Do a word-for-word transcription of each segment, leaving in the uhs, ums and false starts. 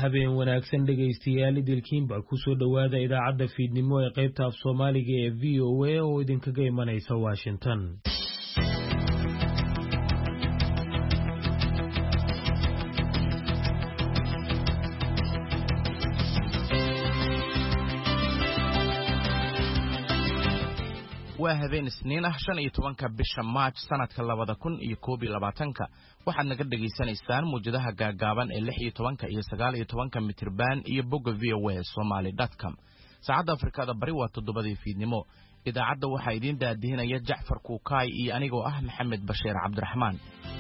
habeen wanaagsan dhegaystayaal idilkiinba ku soo dhawaada idaacadda fiidnimo ee qaybta af Soomaaliga ee V O A oo idinkaga imanaysa Washington. waa habeen isniin ah shan iyo tobanka bisha March sanadka labada kun iyo koob iyo labaatanka waxaad naga dhageysanaysaan muujadaha gaagaaban ee lix iyo tobanka iyo sagaal iyo tobanka mitirban iyo bogga v o a somali dot com. saacadda Afrikada bari waa toddobadii fiidnimo. idaacadda waxaa idin daadihinaya Jacfar Kuukay iyo anigoo ah Maxamed Bashiir Cabdiraxmaan.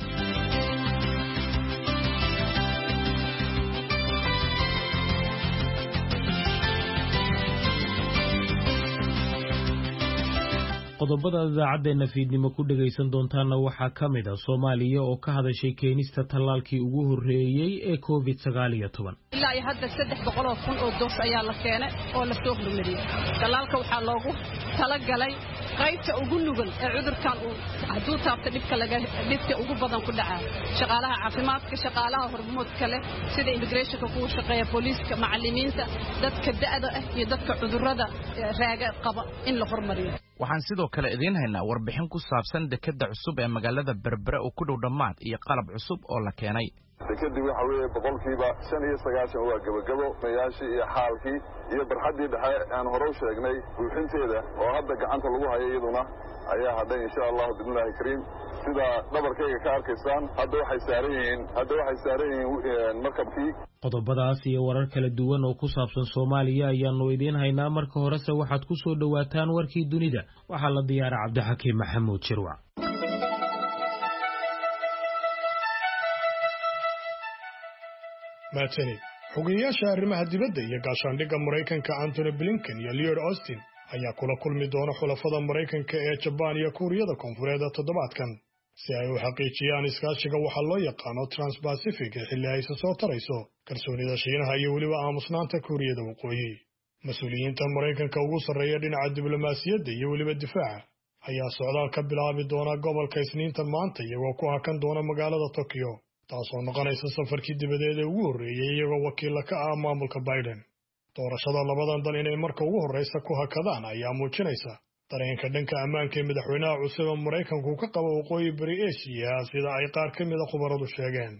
qodobada idaacaddeena fiidnimo ku dhagaysan doontaana waxaa ka mid ah Soomaaliya oo ka hadashay keenista tallaalkii ugu horreeyay ee covid sagaal iyo toban. ilaa hadda saddex boqol oo kun oo doos ayaa la keenay oo la soo hormariyay. tallaalka waxaa loogu talagalay qaybta ugu nugul ee cudurkan uu hadduu taabto dhibka laga dhibka ugu badan ku dhaca shaqaalaha caafimaadka, shaqaalaha hormoodka leh sida immigrationka kuwa shaqeeya, booliiska, macallimiinta, dadka da'da ah iyo dadka cudurrada raaga qaba in la hormariyo. waxaan sidoo kale idin haynaa warbixin ku saabsan dekada cusub ee magaalada Berbera oo ku dhow dhamaad iyo qalab cusub oo la keenay. dekadii waxa weeye boqolkiiba shan iyo sagaashan waa gabagabo mayaashii iyo xaalkii iyo barxaddii dhexe aan hore u sheegnay buuxinteeda oo hadda gacanta lagu hayo iyaduna ayaa hadhay insha allahu bismillaahi kariim. sida dhabarkayga ka arkaysaan hadda waxay saaran yihiin hadda waxay saaran yihiin markabkii. qodobadaas iyo warar kala duwan oo ku saabsan Soomaaliya ayaanu idin haynaa. marka horese waxaad ku soo dhawaataan warkii dunida. waxaa la diyaaray Cabdixakiim Maxamuud Jirwac. maatani xogeyaasha arrimaha dibadda iyo gaashaandhigga Mareykanka Anthony Blinken iyo Lloyd Austin ayaa kula kulmi doona xulafada Mareykanka ee Japan iyo Kuuriyada Koonfureed toddobaadkan si ay u xaqiijiyaan iskaashiga waxa loo yaqaano Trans-Pacific ee xilli ay soo tarayso kalsoonida Shiinaha iyo weliba aamusnaanta Kuuriyada Waqooyi. mas-uuliyiinta Mareykanka ugu sarreeya dhinaca diblomaasiyadda iyo weliba difaaca ayaa socdaal ka bilaabi doona gobolka Isniinta maanta iyagoo ku hakan doona magaalada Tokyo, taasoo noqonaysa safarkii dibadeed ee ugu horreeyay iyagoo wakiil ka ah maamulka Biden. doorashada labadan dal inay marka ugu horreysa ku hakadaan ayaa muujinaysa dareenka dhanka ammaanka ee madaxweynaha cusub ee Mareykanku ka qabo waqooyi bari Aasiya sida ay qaar ka mid ah khubaradu sheegeen.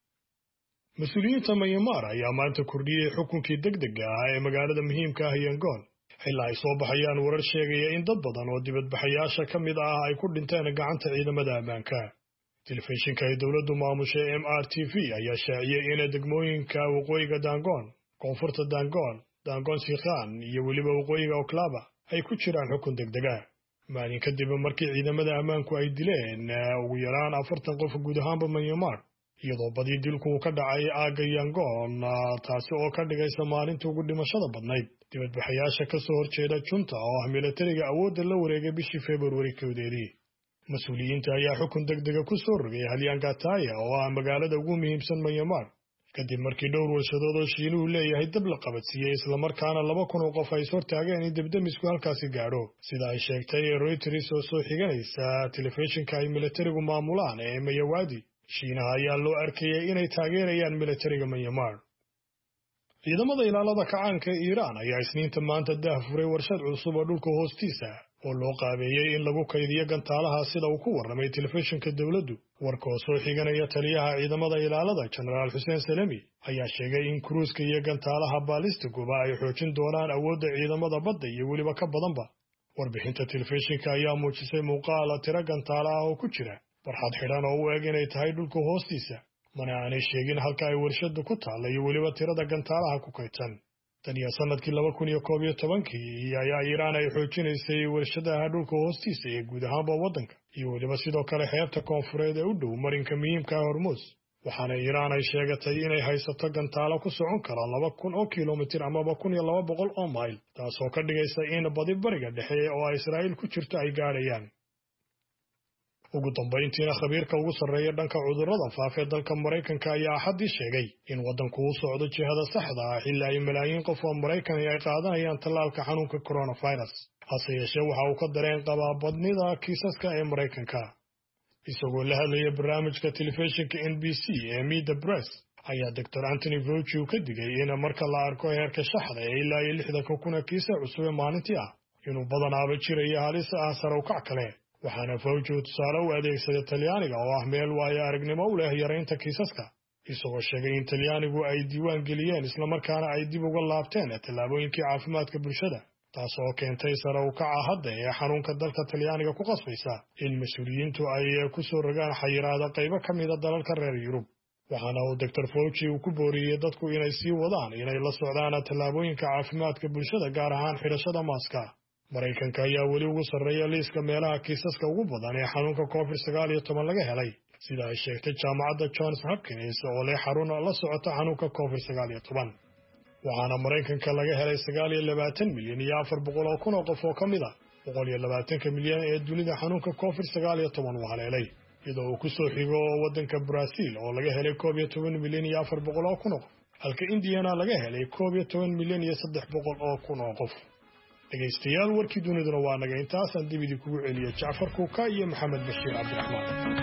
mas-uuliyiinta Myanmar ayaa maanta kordhiyey xukunkii degdega ah ee magaalada muhiimka ah Yangon xilli ay soo baxayaan warar sheegaya in dad badan oo dibadbaxayaasha ka mid ah ay ku dhinteen gacanta ciidamada ammaanka. telefishinka ay dowladdu maamushay M R T V ayaa shaaciyey in degmooyinka waqooyiga Dangon, koonfurta Dangon, Dangon Sikhan iyo weliba waqooyiga Oklaba ay ku jiraan xukun degdega. maalin kadib markii ciidamada ammaanku ay dileen ugu yaraan afartan qof guud ahaanba Myanmar, iyadoo badi dilku ka dhacay aagga Yangon, taasi oo ka dhigaysa maalintii ugu dhimashada badnayd dibadbaxayaasha ka soo horjeeda junta oo ah militariga awoodda la wareegay bishii February kowdeedii. mas-uuliyiinta ayaa xukun degdega ku soo rogay Halyangataya oo ah magaalada ugu muhiimsan Myanmar kadib markii dhowr warshadood oo Shiinuhu leeyahay dab la qabadsiiyey islamarkaana laba kun oo qof ay soo taageen in debdemisku halkaasi gaadho, sida ay sheegtay Reuters oo soo xiganaysa telefishinka ay militarigu maamulaan ee Mayawadi. Shiinaha ayaa loo arkayay inay taageerayaan militariga Myanmar. ciidamada ilaalada kacaanka ee Iiraan ayaa Isniinta maanta daahfuray warshad cusub oo dhulka hoostiisa oo loo qaabeeyey in lagu kaydiyo gantaalaha sida uu ku warramay telefishinka dowladdu. warkoo soo xiganaya taliyaha ciidamada ilaalada Generaal Hussein Salami ayaa sheegay in kruuska iyo gantaalaha baalistiguba ay xoojin doonaan awoodda ciidamada badda iyo weliba ka badanba. warbixinta telefishinka ayaa muujisay muuqaal tiro gantaala ah oo ku jira barxad xidhan oo u eg inay tahay dhulka hoostiisa, mana aanay sheegin halka ay warshadu ku taalla iyo weliba tirada gantaalaha ku kaydsan. tan iyo sanadkii laba kun iyo koob iyo tobankii ayaa Iiraan ay xoojinaysay warshadaha dhulka hoostiisa ee guud ahaanba waddanka iyo weliba sidoo kale xeebta koonfureed ee u dhow marinka muhiimka ah Hormuz, waxaana Iiraan ay sheegatay inay haysato gantaalo ku socon kara laba kun oo kiiloomitir amaba kun iyo laba boqol oo mayl, taasoo ka dhigaysa in badi bariga dhexe oo ay Israa'iil ku jirto ay gaadhayaan. ugu dambayntiina khabiirka ugu sarreeya dhanka cudurrada faafa ee dalka Mareykanka ayaa Axaddii sheegay in waddanku uu socdo jihada saxda ah xilli ay malaayiin qof oo Mareykan ay qaadanayaan tallaalka xanuunka coronavirus. hase yeeshee waxa uu ka dareen qabaa badnida kiisaska ee Mareykanka. isagoo la hadlaya barnaamijka telefishinka N B C ee Meet the Press ayaa doctor Anthony Fauci uu ka digay in marka la arko heerka shaxda ee ilaa iyo lixdanka kun kiisa cusub ee maalintii ah inuu badanaaba jirayo halis ah sare u kac kale. waxaana Fauci uu tusaale u adeegsaday Talyaaniga oo ah meel waayo aragnimo u leh yaraynta kiisaska, isagoo sheegay in Talyaanigu ay diiwaan geliyeen isla markaana ay dib uga laabteen tallaabooyinkii caafimaadka bulshada, taas oo keentay sare u kaca hadda ee xanuunka dalka Talyaaniga ku qasbaysa in mas'uuliyiintu ay ku soo rogaan xayiraado qaybo ka mid ah dalalka reer Yurub. waxaana uu doctor Fauci uu ku booriyay dadku inay sii wadaan inay la socdaan tallaabooyinka caafimaadka bulshada, gaar ahaan xidhashada maaska. Maraykanka ayaa weli ugu sarreeya liiska meelaha kiisaska ugu badan ee xanuunka covid sagaal iyo toban laga helay, sida ay sheegtay jaamacadda Johns Hopkins oo leh xarun la socota xanuunka covid sagaal iyo toban. waxaana Maraykanka laga helay sagaal iyo labaatan milyan iyo afar boqol oo kun oo qof oo ka mid ah boqol iyo labaatanka milyan ee dunida xanuunka covid sagaal iyo toban uu haleelay, iyadoo uu ku soo xigo waddanka Brazil oo laga helay koob iyo toban milyan iyo afar boqol oo kun oo qof, halka Indiana laga helay koob iyo toban milyan iyo saddex boqol oo kun oo qof. dhegaystayaal, warkii duniduna waa naga intaas. aan dib idin kugu celiyo Jacfar Kuuka iyo Maxamed Bashiir Cabdiraxmaan.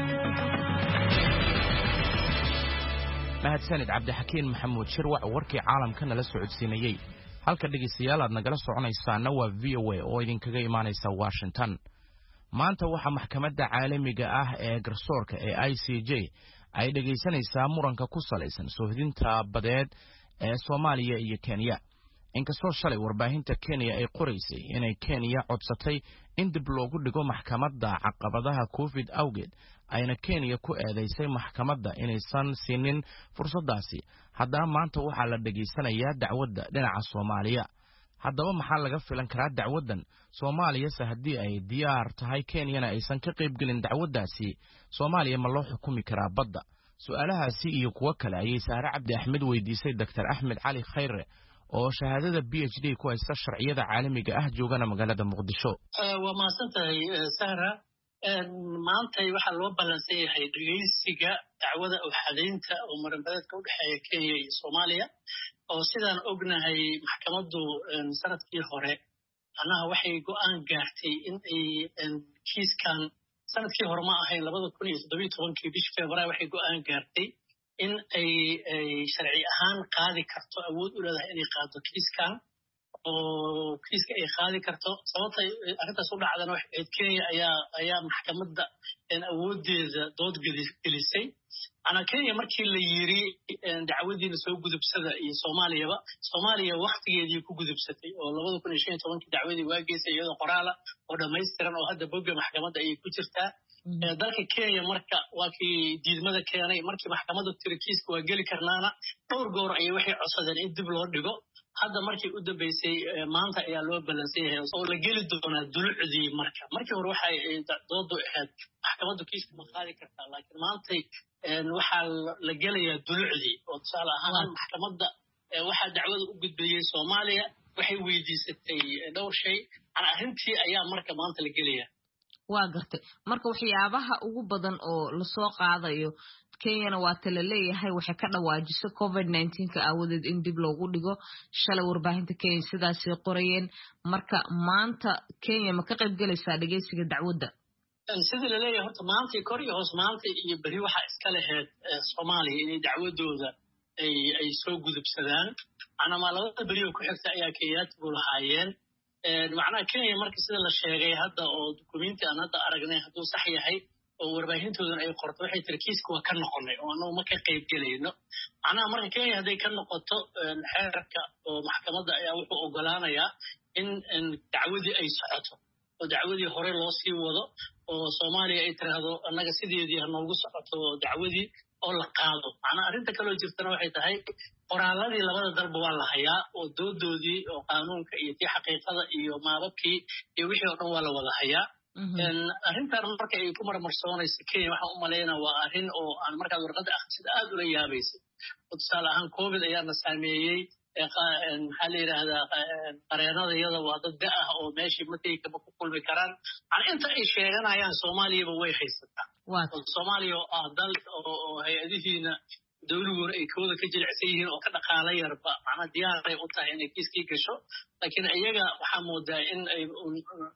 mahadsanid cabdixakiin maxamuud shirwac warkii caalamka nala socodsiinayey. halka dhegaystayaal aad nagala soconaysaana waa V O A oo idinkaga imaanaysa Washington. maanta waxaa maxkamadda caalamiga ah ee garsoorka ee I C J ay dhegaysanaysaa muranka ku salaysan soohdinta badeed ee Soomaaliya iyo Kenya. inkastoo shalay warbaahinta Kenya ay qoraysay inay Kenya codsatay in dib loogu dhigo maxkamadda caqabadaha Covid awgeed, ayna Kenya ku eedeysay maxkamadda inaysan siinin fursadaasi, haddana maanta waxaa la dhageysanayaa dacwadda dhinaca Soomaaliya. haddaba maxaa laga filan karaa dacwaddan Soomaaliya se haddii ay diyaar tahay Kenyana aysan ka qaybgelin dacwaddaasi, Soomaaliya ma loo xukumi karaa badda? su'aalahaasi iyo kuwo kale ayay Sahre Cabdi Axmed weydiisay doctor Axmed Cali Khayre oo shahaadada B H D ku haysta sharciyada caalamiga ah joogana magaalada Muqdisho. waa maasantahay Sahra. maanta waxa loo balansan yahay dhageysiga dacwada u xadeynta oo muranbadeedka u dhaxeeya Kenya iyo Soomaaliya, oo sidaan ognahay maxkamaddu sanadkii hore anaha waxay go'aan gaartay in ay kiiskan sanadkii hore ma ahayn labada kun iyo toddoba iyo tobankii bishii Febraayo waxay go'aan gaartay in ay sharci ahaan qaadi karto, awood u leedahay inay qaado kiiskan oo kiiska ay qaadi karto. sababta arrintaas u dhacdana waxay Kenya ayaa ayaa maxkamadda awoodeeda dood gelisay. ana Kenya markii la yiri dacwadiina soo gudubsada iyo Soomaaliyaba, Soomaaliya waqtigeedii ku gudubsatay oo labada kun iyo shan iyo tobankii dacwadii waa geysay iyadoo qoraala oo dhammaystiran oo hadda bogga maxkamadda ay ku jirtaa. dalka Kenya marka waa kii diidmada keenay, markii maxkamaddu tiri kiiska waa geli karnaana dhowr goor ayay waxay codsadeen in dib loo dhigo. hadda markii u dambeysay maanta ayaa loo balansan yahay oo la geli doonaa dulucdii. marka markii hore waxay doodu ahayd maxkamaddu kiiska ma qaadi kartaa, laakiin maantay waxaa la gelayaa dulucdii oo tusaale ahaan maxkamadda waxaa dacwada u gudbeeyey Soomaaliya, waxay weydiisatay dhowr shay. ana arrintii ayaa marka maanta la gelayaa. waa gartay. marka waxyaabaha ugu badan oo la soo qaadayo Kenyana waa tala leeyahay waxay ka dhawaajiso covid nineteen ka aawadeed in dib loogu dhigo. shalay warbaahinta Kenya sidaas ay qorayeen. marka maanta Kenya ma ka qayb galaysaa dhageysiga dacwadda? sidii la leeyahay horta maanta kor iyo hoos maanta iyo bari waxa iska lahayd Soomaaliya inay dacwadooda ay ay soo gudubsadaan. ana ma labada bari oo ku xigta ayaa Kenyaatigu lahaayeen. macnaha Kenya markii sida la sheegay hadda oo dukumeenti aan hadda aragnay hadduu sax yahay oo warbaahintoodana ay qorto waxay tiri kiiska waa ka noqonay oo annagu ma ka qayb gelayno. macnaha marka Kenya hadday ka noqoto xeerka oo maxkamadda ayaa wuxuu ogolaanayaa in dacwadii ay socoto oo dacwadii hore loo sii wado oo Soomaaliya ay tiraahdo annaga sideedii ha noogu socoto dacwadii oo la qaado. macnaha arrinta kaloo jirtana waxay tahay qoraaladii labada dalba waa la hayaa oo doodoodii oo qaanuunka iyo tii xaqiiqada iyo maababkii iyo wixii oo dhan waa la wada hayaa. arrintan marka ay ku marmarsoonayso Kenya waxaan u maleynaa waa arrin oo aan markaad warqadda akhrisid aad ula yaabaysay. tusaale ahaan Covid ayaana saameeyey. maxaa la yidhaahdaa qareenada iyada waa dad da ah oo meeshii matay kama ku kulmi karaan. inta ay sheeganayaan Soomaaliyaba way haysataa. Soomaaliya oo ah dal oo hay-adihiina dawladuhuna ay kooda ka jilicsan yihiin oo ka dhaqaala yarba macnaa diyaaray u tahay inay kiiskii gasho. laakiin iyaga waxaa moodaa in ay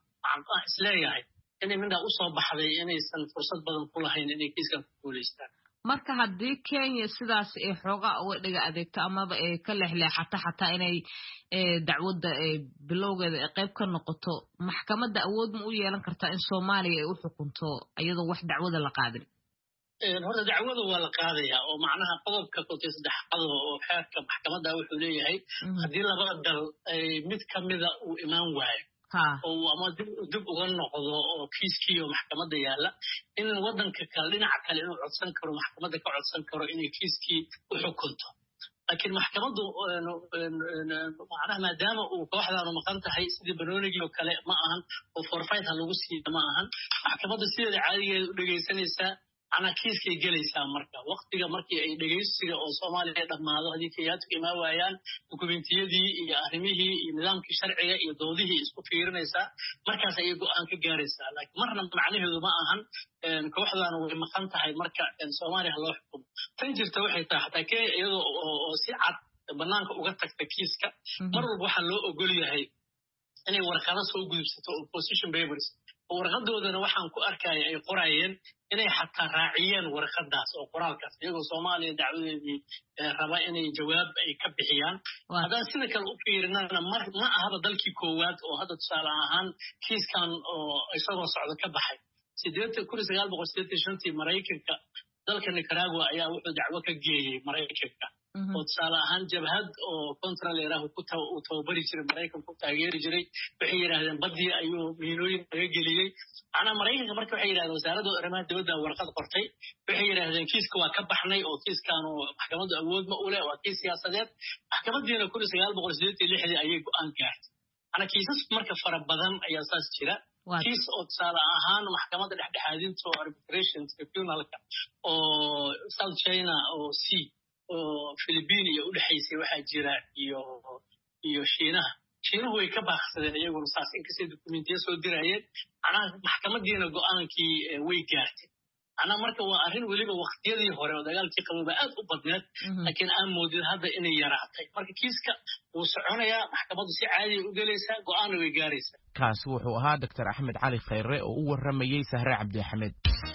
isleeyahay inay midhaa u soo baxday inaysan fursad badan ku lahayn inay kiiskan ku guulaystaan. marka haddii Kenya sidaas ay xoogaa uga dhiga adeegto amaba ay ka leexleexato xataa inay dacwadda bilowgeeda ay qayb ka noqoto maxkamadda awood ma u yeelan kartaa in Soomaaliya ay u xukunto iyadoo wax dacwada la qaadin horta dacwada waa la qaadayaa oo macnaha qodobka konton saddexaad oo xeerka maxkamadda wuxuu leeyahay haddii laba dal mid ka mida uu imaan waayo oo ama dib uga noqdo oo kiiskii oo maxkamadda yaala in wadanka kale dhinaca kale inuu codsan karo maxkamadda ka codsan karo inay kiiskii u xukunto laakiin maxkamaddu macnaha maadaama uu kooxdaanu maqan tahay sidii banoonigii oo kale ma ahan oo forfait ha lagu siiyo ma ahan maxkamadda sideeda caadigeeda u dhegaysanaysaa ana kiiskay gelaysaa marka waqtiga markii ay dhageysiga oo Soomaaliya dhamaado hadii kiyaadku imaa waayaan dukumentiyadii iyo arrimihii iyo nidaamkii sharciga iyo doodihii isku fiirinaysaa markaas ay go'aan ka gaaraysaa laakiin marna macnaheedu ma ahan kooxdan way maqan tahay marka Soomaaliya loo xukumo tan jirta waxay tahay hataa Kenya iyadoo oo si cad banaanka uga tagta kiiska mar walba waxa loo ogol yahay inay warqado soo gudubsato opposition papers warqadoodana waxaan ku arkay ay qorayeen inay xataa raaciyeen warqadaas oo qoraalkaas iyagoo Soomaaliya dacwadeedii raba inay jawaab ay ka bixiyaan haddaan sida kale u fiirinana ma ahaba dalkii koowaad oo hadda tusaale ahaan kiiskan oo isagoo socdo ka baxay kun sagaal boqol siddeetan iyo shantii Maraykanka dalka Nicaragua ayaa wuxuu dacwo ka geeyey Maraykanka oo tusaale ahaan jabhad oo kontraleeraha ku tababari jiray Maraykanka ku taageeri jiray waxay yiraahdeen badii ayuu miinooyin laga geliyey ana Maraykanka markii waxay yiraahdeen wasaaradda arrimaha dibadda warqad qortay waxay yiraahdeen kiiska waa ka baxnay oo kiiskan oo maxkamaddu awood ma u leh waa kiis siyaasadeed maxkamaddiina kun sagaal boqol siddeetan iyo lixdii ayay go'aan gaartay ana kiisas marka fara badan ayaa saas jira kiis oo tusaale ahaan maxkamadda dhexdhexaadinta oo arbitration tribunalka oo South China oo C oo Philippines u dhaxaysay waxa jira iyo iyo Shiinaha Shiinuhu way ka baaqsadeen iyagoo saas in kasii dokumentiyo soo dirayeen ana maxkamadiina go'aankii way gaartay ana marka waa arrin waliba waqtiyadii hore oo dagaalkii qababa aad u badneed laakiin aan moodin hadda inay yaraatay marka kiiska uu soconayaa maxkamaddu si caadi ah u galaysaa go'aan way gaaraysaa kaasi wuxuu ahaa Dr Axmed Cali Khayre oo u waramayay Sahre Cabdi Axmed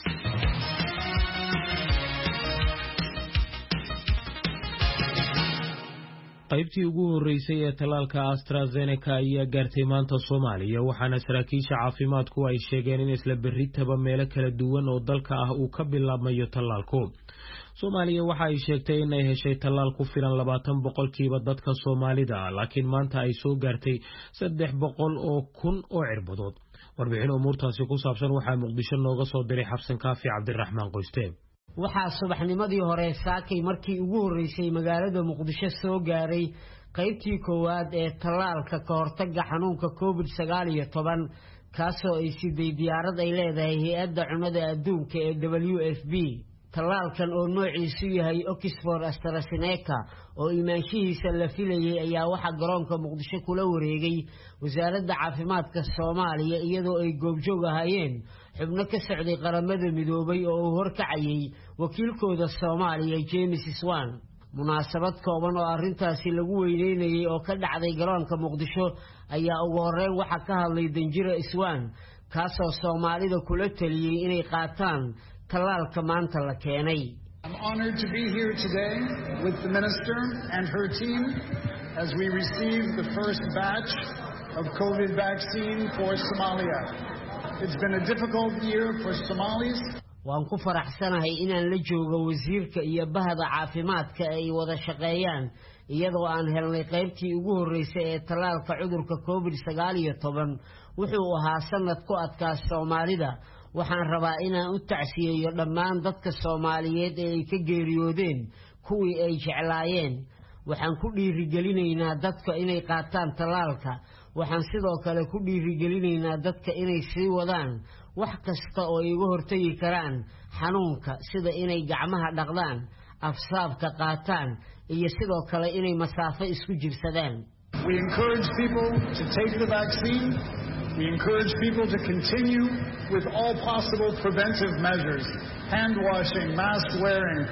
qaybtii ugu horeysay ee talaalka AstraZeneca ayaa gaartay maanta Soomaaliya waxaana saraakiisha caafimaadku ay sheegeen in isla berritaba meelo kala duwan oo dalka ah uu ka bilaabmayo talaalku Soomaaliya waxa ay sheegtay in ay heshay talaal ku filan labaatan boqolkiiba dadka Soomaalida laakiin maanta ay soo gaartay saddex boqol oo kun oo cirbadood warbixin umuurtaasi ku saabsan waxaa Muqdisho nooga soo diray Xabsan Kaafi Cabdiraxmaan Qoysteen waxaa subaxnimadii hore saakay markii ugu horeysay magaalada Muqdisho soo gaaray qaybtii koowaad ee talaalka ka hortagga xanuunka covid sagaal iyo toban kaasoo ay siday diyaarad ay leedahay hay'adda cunnada adduunka ee W F P talaalkan oo noociisu yahay Oxford AstraZeneca oo imaanshihiisa la filayay ayaa waxa garoonka Muqdisho kula wareegay wasaaradda caafimaadka Soomaaliya iyadoo ay goobjoog ahaayeen xubno ka socday qaramada midoobay oo uu horkacayay wakiilkooda Soomaaliya James Swan munaasabad kooban oo arrintaasi lagu weyneynayay oo ka dhacday garoonka Muqdisho ayaa ugu horeyn waxa ka hadlay Danjira Swan kaasoo Soomaalida kula taliyay inay qaataan talaalka maanta la keenay I'm honored to be here today with the minister and her team as we receive the first batch of COVID vaccine for Somalia. It's been a difficult year for Somalis. waan ku faraxsanahay inaan la joogo wasiirka iyo bahda caafimaadka ay wada shaqeeyaan iyadoo aan helnay qaybtii ugu horeysay ee talaalka cudurka covid sagaal iyo toban wuxuu ahaa sanad ku adkaa Soomaalida waxaan rabaa inaan u tacsiyeeyo dhammaan dadka Soomaaliyeed ee ay ka geeriyoodeen kuwii ay jeclaayeen waxaan ku dhiirigelinaynaa dadka inay qaataan talaalka waxaan sidoo kale ku dhiirigelinaynaa dadka inay sii wadaan wax kasta oo ay uga hortagi karaan xanuunka sida inay gacmaha dhaqdaan afsaabka qaataan iyo sidoo kale inay masaafo isku jirsadaan We encourage people to take the vaccine. We encourage people to continue with all possible preventive measures, hand washing, mask wearing,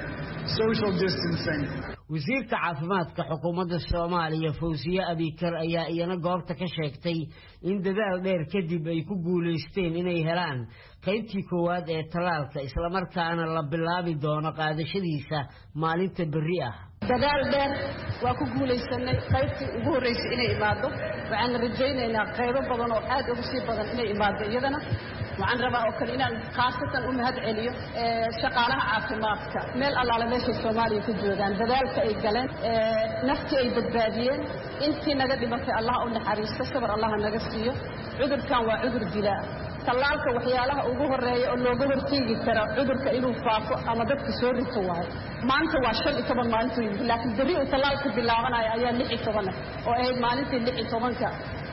social distancing. wasiirka caafimaadka xukuumadda Soomaaliya Fawziya Abikar ayaa iyana goobta ka sheegtay in dadaal dheer kadib ay ku guuleysteen inay helaan qaybtii koowaad ee talaalka isla markaana la bilaabi doono qaadashadiisa maalinta berri ah. dadaal dheer waa ku guuleysanay qaybtii ugu horeysay inay imaado waxaan rajaynaynaa qaybo badan oo aad ugu sii badan inay imaado iyadana waxaan rabaa oo kale inaan khaasatan u mahad celiyo shaqaalaha caafimaadka meel allaale meesha Soomaaliya ku joogaan dadaalka ay galeen naftii ay badbaadiyeen intii naga dhimatay Allah u naxariisto sabar Allah naga siiyo cudurkan waa cudur dilaa talaalka waxyaalaha ugu horeeya oo looga hortagi karo cudurka inuu faafo ama dadka soo rito waayo maanta waa shan iyo toban maalintii laakiin bari uu talaalka bilaabanayo ayaa lix iyo toban oo ay maalintii lix iyo tobanka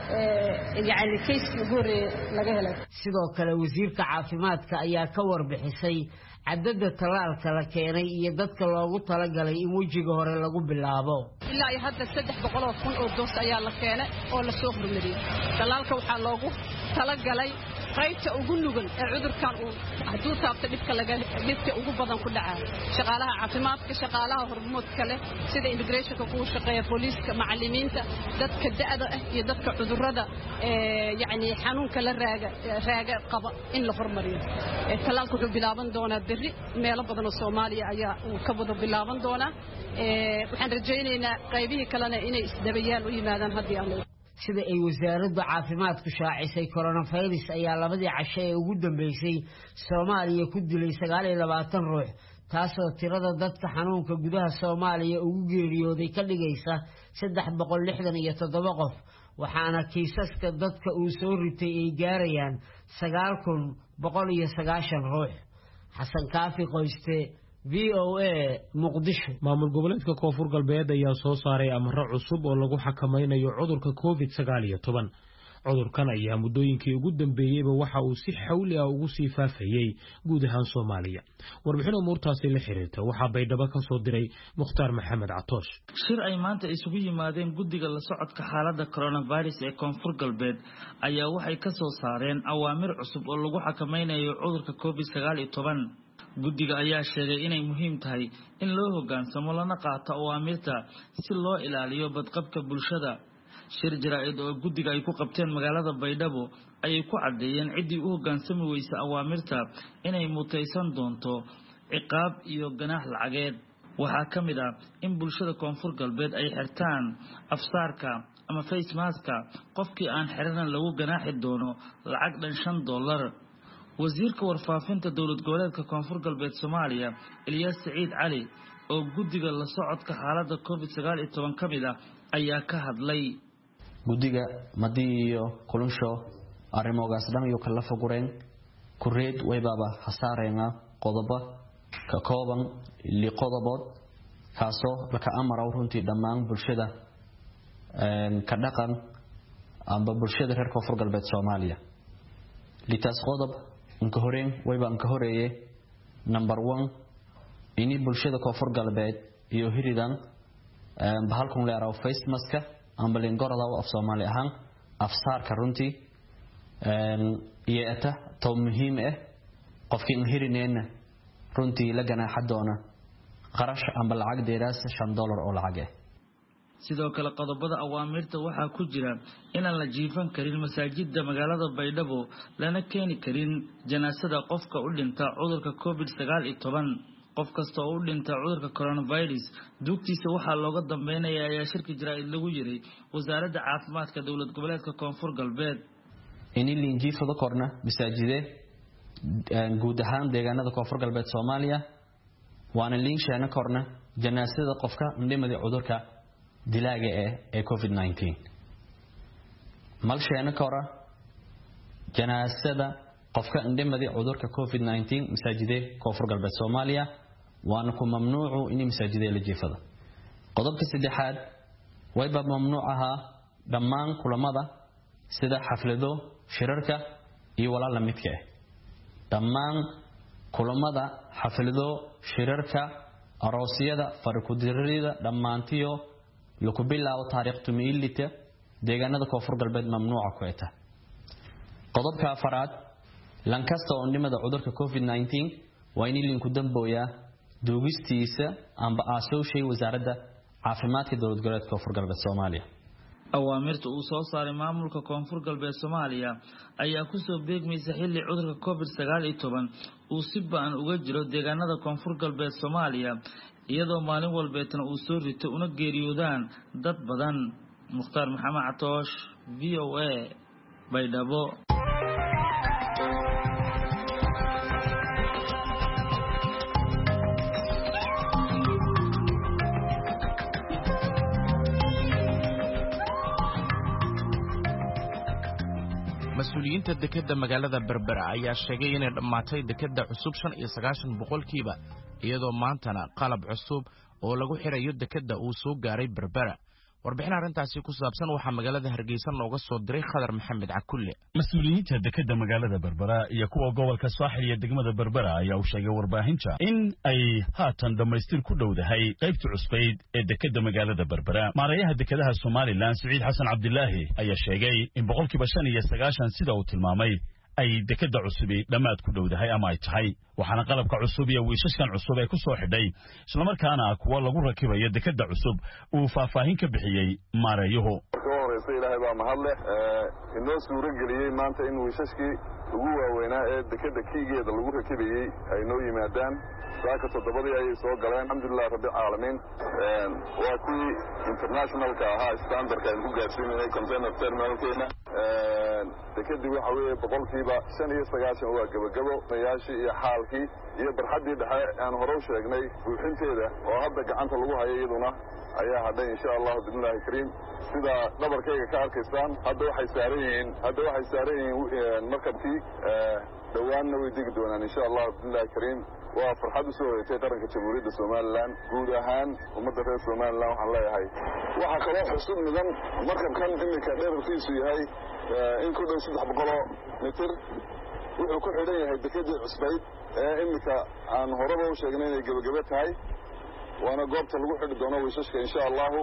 يعني كيس يقولي لجهله. sidoo kale wasiirka caafimaadka ayaa ka warbixisay cadada talaalka la keenay iyo dadka loogu talagalay in wajiga hore lagu bilaabo. ilaa ay hadda saddex boqol oo kun oo doos ayaa la keenay oo la soo hormariyay. talaalka waxaa loogu talagalay qaybta ugu nugul ee cudurkan uu haduu taabto dhibka laga dhibka ugu badan ku dhacay. shaqaalaha caafimaadka, shaqaalaha hormoodka leh sida immigrationka ku shaqeeya booliiska, macallimiinta, dadka da'da ah iyo dadka cudurrada ee yaani xanuunka la raaga raaga qaba in la hormariyo. talaalku wuxuu bilaaban doonaa berri meelo badan oo Soomaaliya ayaa uu ka wada bilaaban doonaa. ee waxaan rajaynaynaa qaybihii kalena inay isdabayaan u yimaadaan haddii aan sida ay wasaaradda caafimaadku shaacisay coronavirus ayaa labadii casho ee ugu dambeysay Soomaaliya ku dilay sagaal iyo labaatan ruux taasoo tirada dadka xanuunka gudaha Soomaaliya ugu geeriyooday ka dhigaysa saddex boqol lixdan iyo toddoba qof waxaana kiisaska dadka uu soo ritay ay gaarayaan sagaal kun boqol iyo sagaashan ruux. Xasan Kaafi Qoyste V O A Muqdisho. maamul goboleedka Koonfur Galbeed ayaa soo saaray amarro cusub oo lagu xakameynayo cudurka covid sagaal iyo toban. cudurkan ayaa muddooyinkii ugu dambeeyayba waxa uu si xawli ah ugu sii faafayay guud ahaan Soomaaliya. warbixin umuurtaasi la xiriirta waxa Baydhabo ka soo diray Mukhtaar Maxamed Catoosh. shir ay maanta isugu yimaadeen guddiga la socodka xaaladda coronavirus ee Koonfur Galbeed ayaa waxay ka soo saareen awaamir cusub oo lagu xakameynayo cudurka covid sagaal iyo toban. guddiga ayaa sheegay inay muhiim tahay in loo hoggaansamo lana qaato awaamirta si loo ilaaliyo badqabka bulshada. shir jaraa'id oo guddiga ay ku qabteen magaalada Baydhabo ayay ku cadeeyeen cidii u hoggaansami weysa awaamirta inay mutaysan doonto ciqaab iyo ganaax lacageed. waxaa ka mid ah in bulshada Koonfur Galbeed ay xirtaan afsaarka ama face mask-ka qofkii aan xirnan lagu ganaaxi doono lacag dhan shan dollar. wasiirka warfaafinta dowlad goboleedka Koonfur Galbeed Soomaaliya Ilyas Saciid Cali oo guddiga la socodka xaaladda covid sagaal iyo toban ka mid ah ayaa ka hadlay. guddiga madii iyo kulunsho arrimogaas dhan iyo kala fogureen kureed waybaaba hasaareena qodobo ka kooban li qodobood kaasoo laka amara runtii dhammaan bulshada ka dhaqan amba bulshada reer Koonfur Galbeed Soomaaliya. litaas qodob inka horeen wayba inka horeeye number one ini bulshada Koonfur Galbeed iyo hiridan bahalkun leeyahay face mask amba lingorada af Soomaali ahaan afsaarka runtii iyo ata taw muhiim ah qofkii in hirinayna runtii la ganaaxa doona qarash amba lacag dheeraas shan dollar oo lacag ah. sidoo kale qodobada awaamirta waxaa ku jira inaan la jiifan karin masaajidda magaalada Baydhabo lana keeni karin janaasada qofka u dhinta cudurka covid sagaal iyo toban. qof kasta oo u dhinta cudurka coronavirus dugtiisa waxaa looga dambeynaya ayaa shirki jaraa'id lagu yiray wasaaradda caafimaadka dowlad goboleedka Koonfur Galbeed. ini linjiifada korna masaajide guud ahaan deegaanada Koonfur Galbeed Soomaaliya waana liinshaana korna janaasada qofka dhimada cudurka dilaaga ee covid nineteen. malshaana kora janaasada qofka dhimada cudurka covid nineteen masaajide Koonfur Galbeed Soomaaliya waana ku mamnuucu in masaajide la jiifada. qodobka saddexaad wayba mamnuuc aha dhammaan kulamada sida xaflado shirarka iyo walaal la midka ah. dhammaan kulamada xaflado shirarka aroosyada farkudirida dhammaantiyo lagu bilaabo taariikhda miilita deegaanada Koonfur Galbeed mamnuuca ku ah. qodobka afaraad lankasta oo dhimada cudurka covid nineteen waa in linku dambooya duugistiisa amba aasowshay wasaaradda caafimaadka dowlad goboleedka koonfur galbeed Soomaaliya. awaamirta uu soo saaray maamulka koonfur galbeed Soomaaliya ayaa ku soo beegmaysa xilli cudurka covid sagaal iyo toban uu si ba'an uga jiro deegaanada koonfur galbeed Soomaaliya iyadoo maalin walbeetna uu soo rito una geeriyoodaan dad badan. Mukhtaar Maxamed Catoosh, V O A, Baydhabo. mas-uuliyiinta dekedda magaalada Berbera ayaa sheegay inay dhammaatay dekedda cusub shan iyo sagaashan boqolkiiba iyadoo maantana qalab cusub oo lagu xirayo dekedda uu soo gaaray Berbera. warbixin arrintaasi ku saabsan waxaa magaalada Hargeysa nooga soo diray Khadar Maxamed Cakulle. Mas'uuliyiinta dekedda magaalada Berbera iyo kuwa gobolka Saaxil iyo degmada Berbera ayaa u sheegay warbaahinta in ay haatan dhamaystir ku dhowdahay qaybta cusbayd ee dekedda magaalada Berbera. Maarayaha dekedaha Soomaaliland Saciid Xasan Cabdilaahi ayaa sheegay in boqolkiiba shan iyo sagaashan sida uu tilmaamay ay dekedda cusubi dhamaad ku dhowdahay ama ay tahay waxaana qalabka cusub iyo wiishashkan cusub ee ku soo xidhay isla markaana kuwa lagu rakibayo dekedda cusub uu faahfaahin ka bixiyay maarayuhu. horeysa ilaahay baa mahad leh inoo suuro geliyay maanta in wiishashkii ugu waaweynaa ee dekedda kiigeeda lagu rakibayay ay noo yimaadaan saaka toddobadii ayay soo galeen alxamdulilah rabbil caalamiin waa kuwii internationalka ahaa standardka aynu ku gaarsiinay container terminalkeena dekedii waxa weeye boqolkiiba shan iyo sagaashan waa gabagabo mayaashii iyo xaalkii iyo barxaddii dhexe aan hore u sheegnay buuxinteeda oo hadda gacanta lagu hayo iyaduna ayaa hadhay insha allahu bismillahi kariim sida dhabarkayga ka arkaysaan hadda waxay saaran yihiin hadda waxay saaran yihiin markabkii dhowaanna way degi doonaan insha allahu bismillahi kariim waa farxad u soo horeysay qaranka jamhuuriyadda Soomaaliland guud ahaan ummadda reer Soomaaliland waxaan leeyahay waxa kaloo xusub mudan markabkan imika dheerkiisu yahay in ku dhow saddex boqol mitir wuxuu ku xidhan yahay dekedda cusbayd ee imika aan horeba u sheegnay inay gabagabo tahay waana goobta lagu xidhi doono wiishashka insha allahu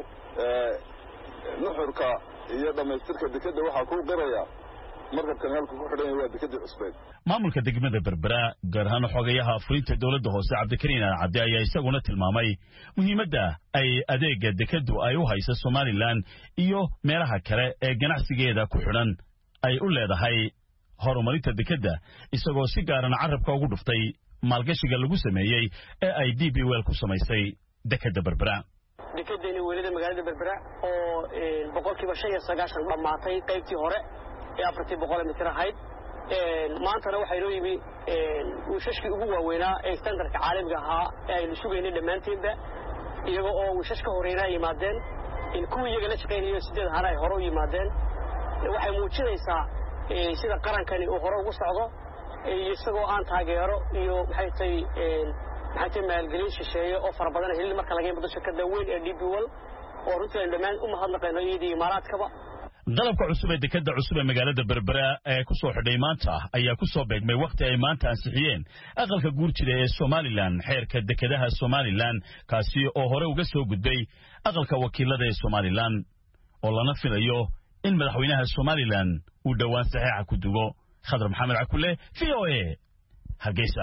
nuxurka iyo dhamaystirka dekedda waxaa ku qiraya markabkan halku ku xidhan yahay waa dekedda cusbayd. maamulka degmada Berbera gaar ahaan xogayaha fulinta dowladda hoose Cabdikariin Cabdi ayaa isaguna tilmaamay muhiimadda ay adeega dekeddu ay u hayso Soomaaliland iyo meelaha kale ee ganacsigeeda ku xidhan ay u leedahay horumarinta dekedda isagoo si gaaran carabka ugu dhuftay maalgashiga lagu sameeyay ee ay D B Well ku samaysay dekedda Berbera. dekeddeeni weelada magaalada Berbera oo boqolkiiba shan iyo sagaashan dhamaatay qaybtii hore ee afartii boqol mitir ahayd maantana waxay noo yimi wiishashkii ugu waaweynaa ee standardka caalamiga ahaa ee aynu sugaynay dhammaanteedba iyaga oo wiishash ka horeynaa yimaadeen in kuwii iyaga la shaqaynayo sideed hana ay hore u yimaadeen waxay muujinaysaa sida qarankani uu hore ugu socdo isagoo aan taageero iyo maxay tahay maxay tahay maalgelin shisheeye oo fara badan helin marka laga yimaado shirkadda weyn ee D B Well oo runtii aynu dhammaan u mahadnaqayno iyadii imaaraadkaba. qalabka cusub ee dekedda cusub ee magaalada Berbera ee ku soo xidhay maanta ayaa ku soo beegmay waqti ay maanta ansixiyeen aqalka guurtida ee Soomaaliland xeerka dekedaha Soomaaliland kaasi oo hore uga soo gudbay aqalka wakiilada ee Soomaaliland oo lana filayo in madaxweynaha Soomaaliland uu dhawaan saxiixa ku dugo. Khadar Maxamed Cakulle, V O A, Hargeysa.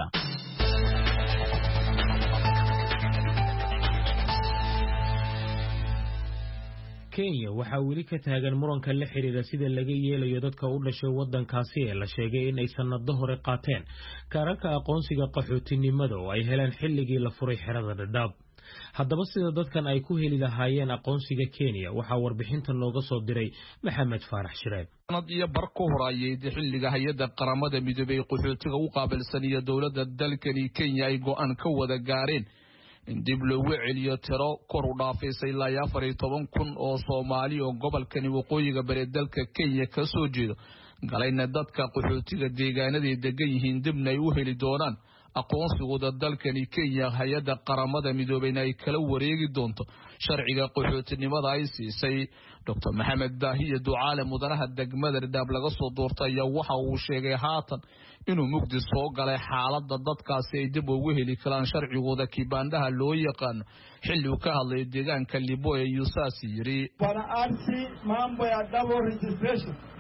Kenya waxaa weli ka taagan muranka la xiriira sida laga yeelayo dadka u dhashay waddankaasi ee la sheegay in ay sanado hore qaateen kaararka aqoonsiga qaxootinimada oo ay heleen xilligii la furay xerada Dadaab. haddaba sida dadkan ay ku heli lahaayeen aqoonsiga Kenya waxaa warbixinta nooga soo diray Maxamed Faarax Shireed. sanad iyo bar ku horaayay xilliga hay'adda qaramada midoobay qaxootiga u qaabilsan iyo dawladda dalkani Kenya ay go'aan ka wada gaareen in dib loogu celiyo tiro kor u dhaafaysa ilaa afar iyo toban kun oo Soomaali oo gobolkani waqooyiga bari dalka Kenya ka soo jeedo galayna dadka qaxootiga deegaanada degan yihiin dibna ay u heli doonaan aqoonsigooda dalkani Kenya hay'adda qaramada midoobay ay kala wareegi doonto sharciga qaxootinimada ay siisay. Doctor Maxamed Daahiye Ducaale mudanaha degmada Dadaab laga soo doortay waxa uu sheegay haatan inuu mugdi soo galay xaaladda dadkaasi ay dib ugu heli karaan sharcigooda kibaandaha loo yaqaan xilli uu ka hadlay deegaanka Libo ee Yusaasi yiri wanaarsi mambo ya double registration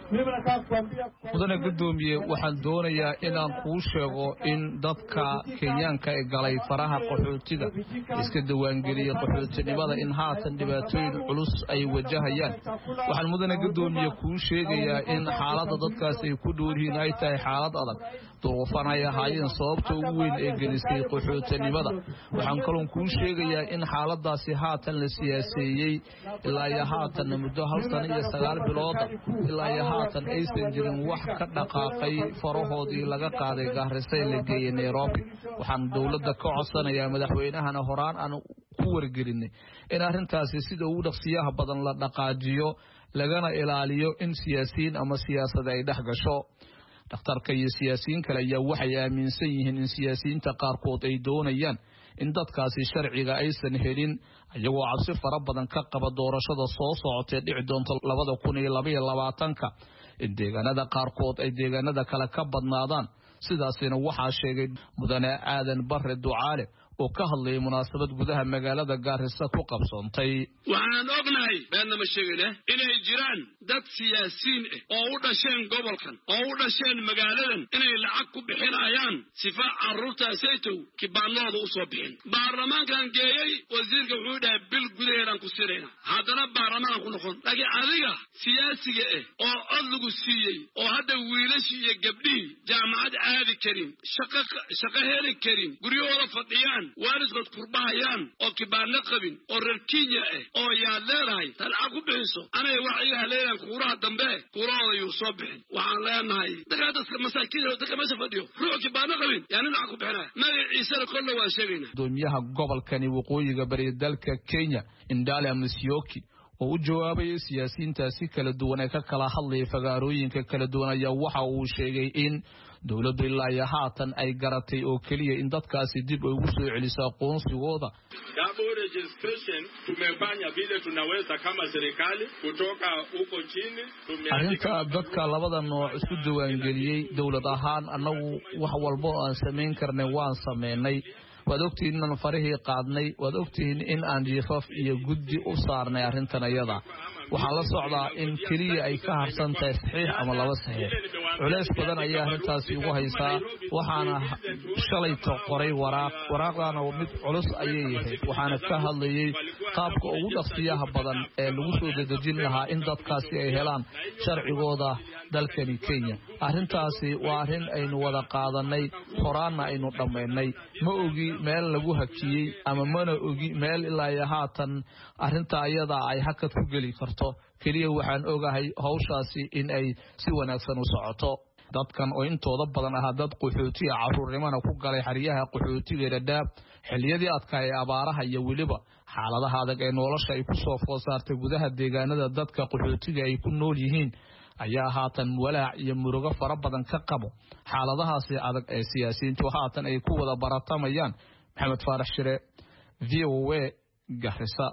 mudane gudoomiye waxaan doonayaa inaan kuu sheego in dadka Kenyaanka ee galay faraha qaxootiga iska diiwaangeliyay qaxootinimada in haatan dhibaatooyin culus ay wajahayaan waxaan mudane gudoomiye kuu sheegayaa in xaaladda dadkaas ay ku dhooryihiin ay tahay xaalad adag duruufan ay ahaayeen sababta ugu weyn ee gelisay qaxootinimada waxaan kaloo kuu sheegayaa in xaaladaasi haatan la siyaaseeyay ilaa iyo haatan muddo hal sano iyo sagaal bilood ilaa iyo haatan aysan jirin wax ka dhaqaaqay farahoodii laga qaaday Garissa la geeyay Nairobi waxaan dawladda ka codsanayaa madaxweynahana horaan aan ku wargelinay in arrintaasi sida ugu dhaqsiyaha badan la dhaqaajiyo lagana ilaaliyo in siyaasiyiin ama siyaasad ay dhex gasho dhakhtarka iyo siyaasiyiin kale ayaa waxay aaminsan yihiin in siyaasiyiinta qaarkood ay doonayaan in dadkaasi sharciga aysan helin ayagoo cabsi fara badan ka qaba doorashada soo socotay dhici doonta labada kun iyo laba iyo labaatanka in deegaanada qaarkood ay deegaanada kale ka badnaadaan sidaasina waxaa sheegay mudane aadan barre ducaale oo ka hadlayay munaasabad gudaha magaalada Garissa ku qabsoontay waxaan ognahay beena ma sheegayna inay jiraan dad siyaasiyiin ah oo u dhasheen gobolkan oo u dhasheen magaaladan inay lacag ku bixinayaan sifa carruurta saytow kibaanooda u soo bixin baarlamaankan geeyay wasiirka wuxuu dhahay bil gudaheedan ku sirayna haddana baarlamaan ku noqon laakiin adiga siyaasiga ah oo codlugu siiyey oo hadda wiilashii iyo gabdhihii jaamacad aadi karin shaqo shaqo heli karin guryahooda fadhiyaan waalidkood kurbahayaan oo kibaano qabin oo reer Kenya ah oo yaa leedahay talca ku bixiso anay wax iga haleeyaan kuuraha dambe kuurahooda yuu soo bixin waxaan leenahay dadka masaakiinta dadka meesha fadhiyo ruux kibaano qabin yaani lacag ku bixinaa magaciisa kolle waan sheegaynaa gudoomiyaha gobolkani waqooyiga bari dalka Kenya Indale Musyoki oo u jawaabay siyaasiyiintaasi kala duwan ee ka kala hadlay fagaarooyinka kala duwan ayaa waxa uu sheegay in dawladdu ilaa iyo haatan ay garatay oo kaliya in dadkaasi dib ay ugu soo celiso aqoonsigooda double registration tumefanya vile tunaweza kama serikali kutoka huko chini arrinta dadka labada nooc isku diiwaangeliyay dawlad ahaan annagu wax walba aan samayn karnay waan sameynay waad ogtihiin in farihii qaadnay waad ogtihiin in aan jiifaf iyo guddi u saarnay arrintan ayada waxaa la socdaa in kaliya ay ka harsan tahay saxiix ama laba saxiix culays badan ayaa arrintaasi ugu haysaa waxaana shalay qoray waraaq waraaqdana mid culus ayay yahay waxaana ka hadlayay qaabka ugu dhaqsiyaha badan ee lagu soo dedejin lahaa in dadkaasi ay helaan sharcigooda dalkani Kenya arrintaasi waa arrin aynu wada qaadanay horaana aynu dhammaynay ma ogi meel lagu hakiyay ama mana ogi meel ilaa iyo haatan arrinta ayada ay hakad ku gali karto kaliya waxaan ogahay hawshaasi in ay si wanaagsan u socoto dadkan oo intooda badan ah dad qaxootiga caruurnimada ku galay xariyaha qaxootiga Dadaab xilliyadii adkaay abaaraha iyo waliba xaaladaha adag ee nolosha ay ku soo foosartay gudaha deegaanada dadka qaxootiga ay ku nool yihiin ayaa haatan walaac iyo murugo fara badan ka qabo xaaladahaasi adag ee siyaasiyiintu haatan ay ku wada baratamayaan Maxamed Faarax Shire V O A Garissa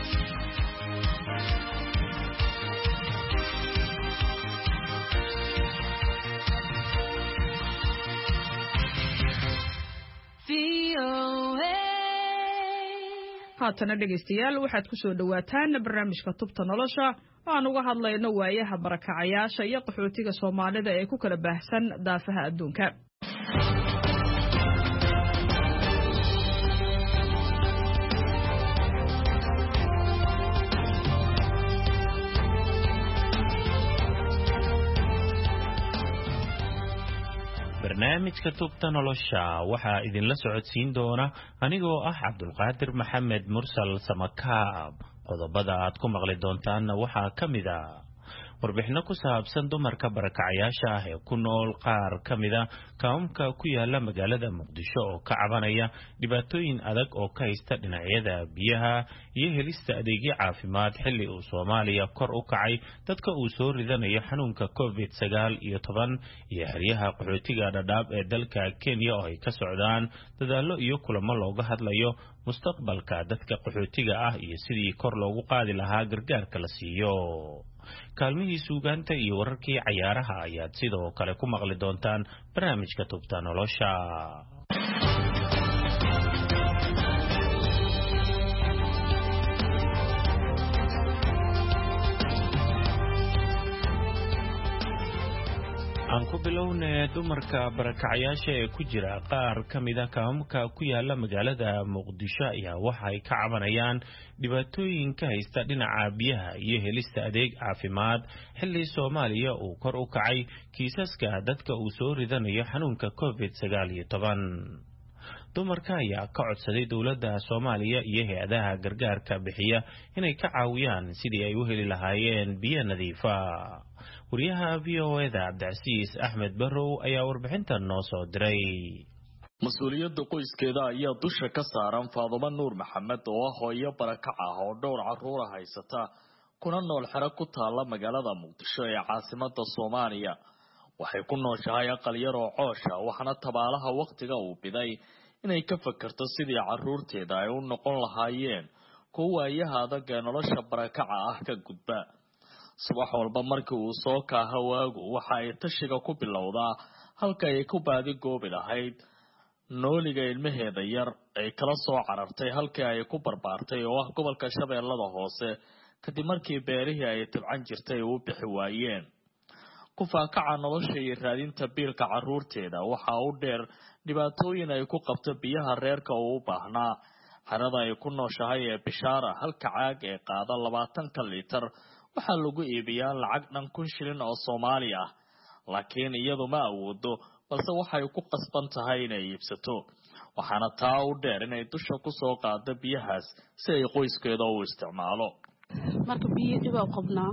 haatana dhegaystayaal waxaad ku soo dhawaataan barnaamijka tubta nolosha oo aan uga hadlayno waayaha barakacayaasha iyo qaxootiga Soomaalida ee ku kala baahsan daafaha adduunka barnaamijka tubta nolosha waxaa idinla socodsiin doona anigoo ah Cabdulqaadir Maxamed Mursal Samakaab qodobada aad ku maqli doontaanna waxaa kamid ah warbixino ku saabsan dumarka barakacayaasha ah ee ku nool qaar kamida kaamka ku yaala magaalada Muqdisho oo ka cabanaya dhibaatooyin adag oo ka haysta dhinacyada biyaha iyo helista adeegyo caafimaad xilli uu Soomaaliya kor u kacay dadka uu soo ridanayo xanuunka covid sagaal iyo toban iyo xeryaha qaxootiga Dadaab ee dalka Kenya oo ay ka socdaan dadaallo iyo kulamo looga hadlayo mustaqbalka dadka qaxootiga ah iyo sidii kor loogu qaadi lahaa gargaarka la siiyo kaalmihii suugaanta iyo wararkii cayaaraha ayaad sidoo kale ku maqli doontaan barnaamijka tubta nolosha aan ku bilownay dumarka barakacayaasha ee ku jira qaar ka mid ah kaamka ku yaala magaalada Muqdisho ayaa waxa ay ka cabanayaan dhibaatooyin ka haysta dhinaca biyaha iyo helista adeeg caafimaad xilli Soomaaliya uu kor u kacay kiisaska dadka uu soo ridanayo xanuunka covid sagaal iyo toban. dumarka ayaa ka codsaday dawladda Soomaaliya iyo hay'adaha gargaarka bixiya inay ka caawiyaan sidii ay u heli lahaayeen biyo nadiif ah. wariyaha V O A da Cabdicasiis Axmed Barrow ayaa warbixintan noo soo diray. Mas'uuliyadda qoyskeeda ayaa dusha ka saaran Faadumo Nuur Maxamed oo ah hooyo barakac ah oo dhowr carruur ah haysata kuna nool xero ku taala magaalada Muqdisho ee caasimadda Soomaaliya. waxay ku nooshahay aqal yar oo coosh ah waxaana tabaalaha waqtiga uu biday inay ka fakarto sidii carruurteeda ay u noqon lahaayeen kuwa ayaha adag ee nolosha barakaca ah ka gudba. subax walba markii uu soo kaaha waagu waxa ay tashiga ku bilowdaa halka ay ku baadi goobi lahayd nooliga ilmaheeda yar ay kala soo carartay halkii ay ku barbaartay oo ah gobolka Shabeellada Hoose kadib markii beerihii ay tabcan jirtay uu bixi waayeen. ku faakaca nolosha iyo raadinta biilka carruurteeda waxa uu dheer dhibaatooyin ay ku qabto biyaha reerka uu u baahnaa. xerada ay ku nooshahay ee Bishaara halka caag ee qaada labaatan litir waxaa lagu iibiyaa lacag dhan kun shilin oo Soomaali ah laakiin iyadu ma awoodo balse waxay ku qasban tahay inay iibsato. waxaana taa u dheer inay dusha ku soo qaado biyahaas si ay qoyskeeda u isticmaalo. marka biyo dhib u qabnaa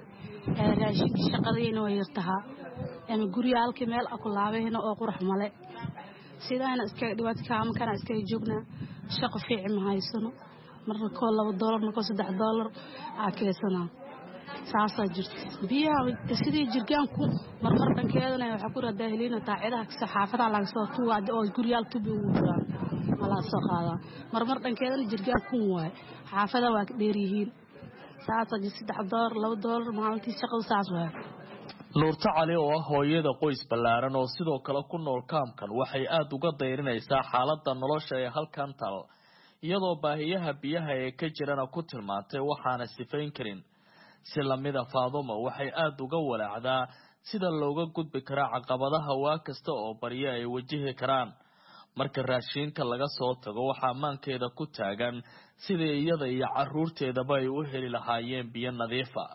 ee raashin shaqadeena way yartaha ama guriyaalkii meel aku laabeena oo qurux male sidaan iska dhibaat kaam kana iska joognaa shaqo fiican ma haysano marna ko laba dollar marka saddex dollar aa keesana saasa jirta biyaha sidii jirgaanku marmar dhankeedana waxa ku radaa helina taacidaha saxaafada laga soo tuwaad oo guriyaal tubi ugu jiraan wala soo qaada marmar dhankeedana jirgaanku waay xaafada waa dheer yihiin saasa saddex dollar laba dollar maalintii shaqo saas waay. Nuurta Cali oo ah hooyada qoys ballaaran oo sidoo kale ku nool kaamkan waxay aad uga dayrinaysaa xaaladda nolosha ee halkan tal iyadoo baahiyaha biyaha ee ka jirana ku tilmaantay waxaana sifayn karin. si lamida Faadumo waxay aad uga walaacdaa sida looga gudbi karo caqabadaha waa kasta oo bariya ay wajihi karaan. marka raashinka laga soo tago waxa maankeeda ku taagan sidii iyada iyo carruurteedaba ay u heli lahaayeen biyo nadiif ah.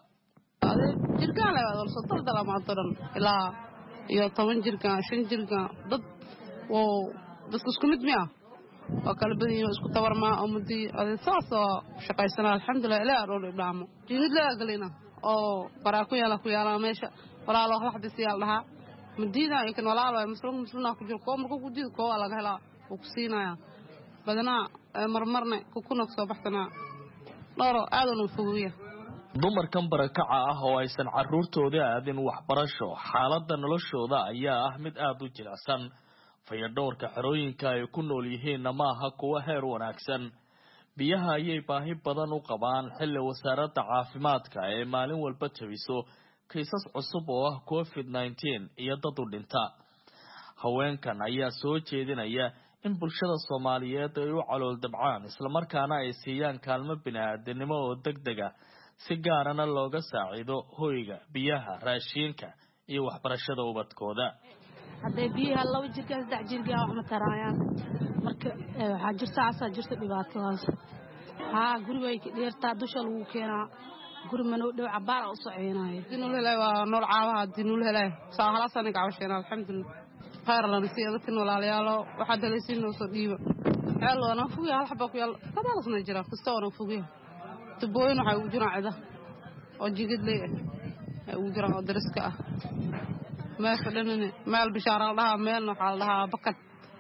jirkaan la wada soo daldala ma toran ilaa iyo toban jirkaan shan jirkaan dad oo dad isku mid miya oo kala badiyeen isku tabarma oo mudii adeesaas shaqaysana alxamdulillah ilaa rool iblaamo jilid la galina oo baraaku yala ku yala meesha walaalo wax dhisiyaal dhaha mudida ay kan walaalo muslim muslimna ku jiro ko markuu ku diido ko laga helaa oo ku siinaya badana marmarna ku kuna soo baxtana dhoro aadanu fuuya. dumarkan barakaca ah oo aysan carruurtooda aadin waxbarasho xaaladda noloshooda ayaa ah mid aad u jilicsan. fayadhowrka xerooyinka ay ku nool yihiin ma aha kuwa heer wanaagsan. biyaha ayay baahi badan u qabaan xilli wasaaradda caafimaadka ee maalin walba tabiso kiisas cusub oo ah covid nineteen iyo dad u dhinta. haweenkan ayaa soo jeedinaya in bulshada Soomaaliyeed ay u calool dabcaan isla markaana ay siiyaan kaalmo bini'aadanimo oo degdeg ah si gaarana looga saacido hoyga biyaha raashinka iyo waxbarashada ubadkooda. haday biyaha laba jirkaan saddex jirkaan wax ma tarayaan marka waxa jirta asa jirta dhibaatadaas ha gurigay dheerta dusha lagu keenaa guri manoo dhow cabaar u socoynaayo inuu helay waa nool caawaha dinul helay saa halasan ka cabasheen alxamdulillah khayr la nasiyo dadka walaalayaalo waxa dalaysiin oo soo dhiiba xeel wana fuuya hal xabba ku yal tabalasna jira kastoona fuuya tubooyin waxa uu jira cida oo jigid leeyahay uu jira oo dariska ah ما فلان مال بشارة لها مال نحال لها بكت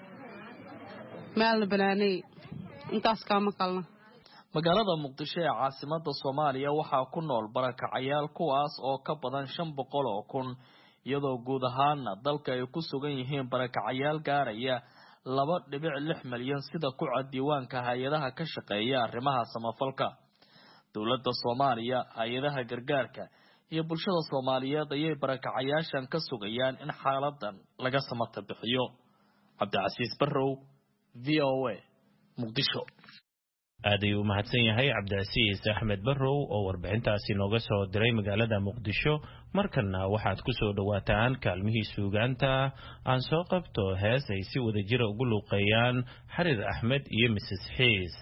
مال بناني intaas ka maqalna. magaalada Muqdisho ee caasimadda Soomaaliya waxaa ku nool barakacayaal kuwaas oo ka badan shan boqol oo kun iyadoo guud ahaan dalka ay ku sugan yihiin barakacayaal gaaraya laba dhibic lix milyan sida ku cad diiwaanka hay'adaha ka shaqeeya arrimaha samafalka. dawladda Soomaaliya hay'adaha gargaarka iyo bulshada Soomaaliyeed ayay barakacayaashan ka sugayaan in xaaladan laga samata bixiyo. Cabdicasiis Barrow, V O A, Muqdisho. aad ayuu u mahadsan yahay cabdicasiis axmed barrow oo warbixintaasi nooga soo diray magaalada muqdisho markana waxaad ku soo dhawaataan kaalmihii suugaanta aan soo qabto hees ay si wada jira ugu luuqeeyaan xariir axmed iyo misses xiis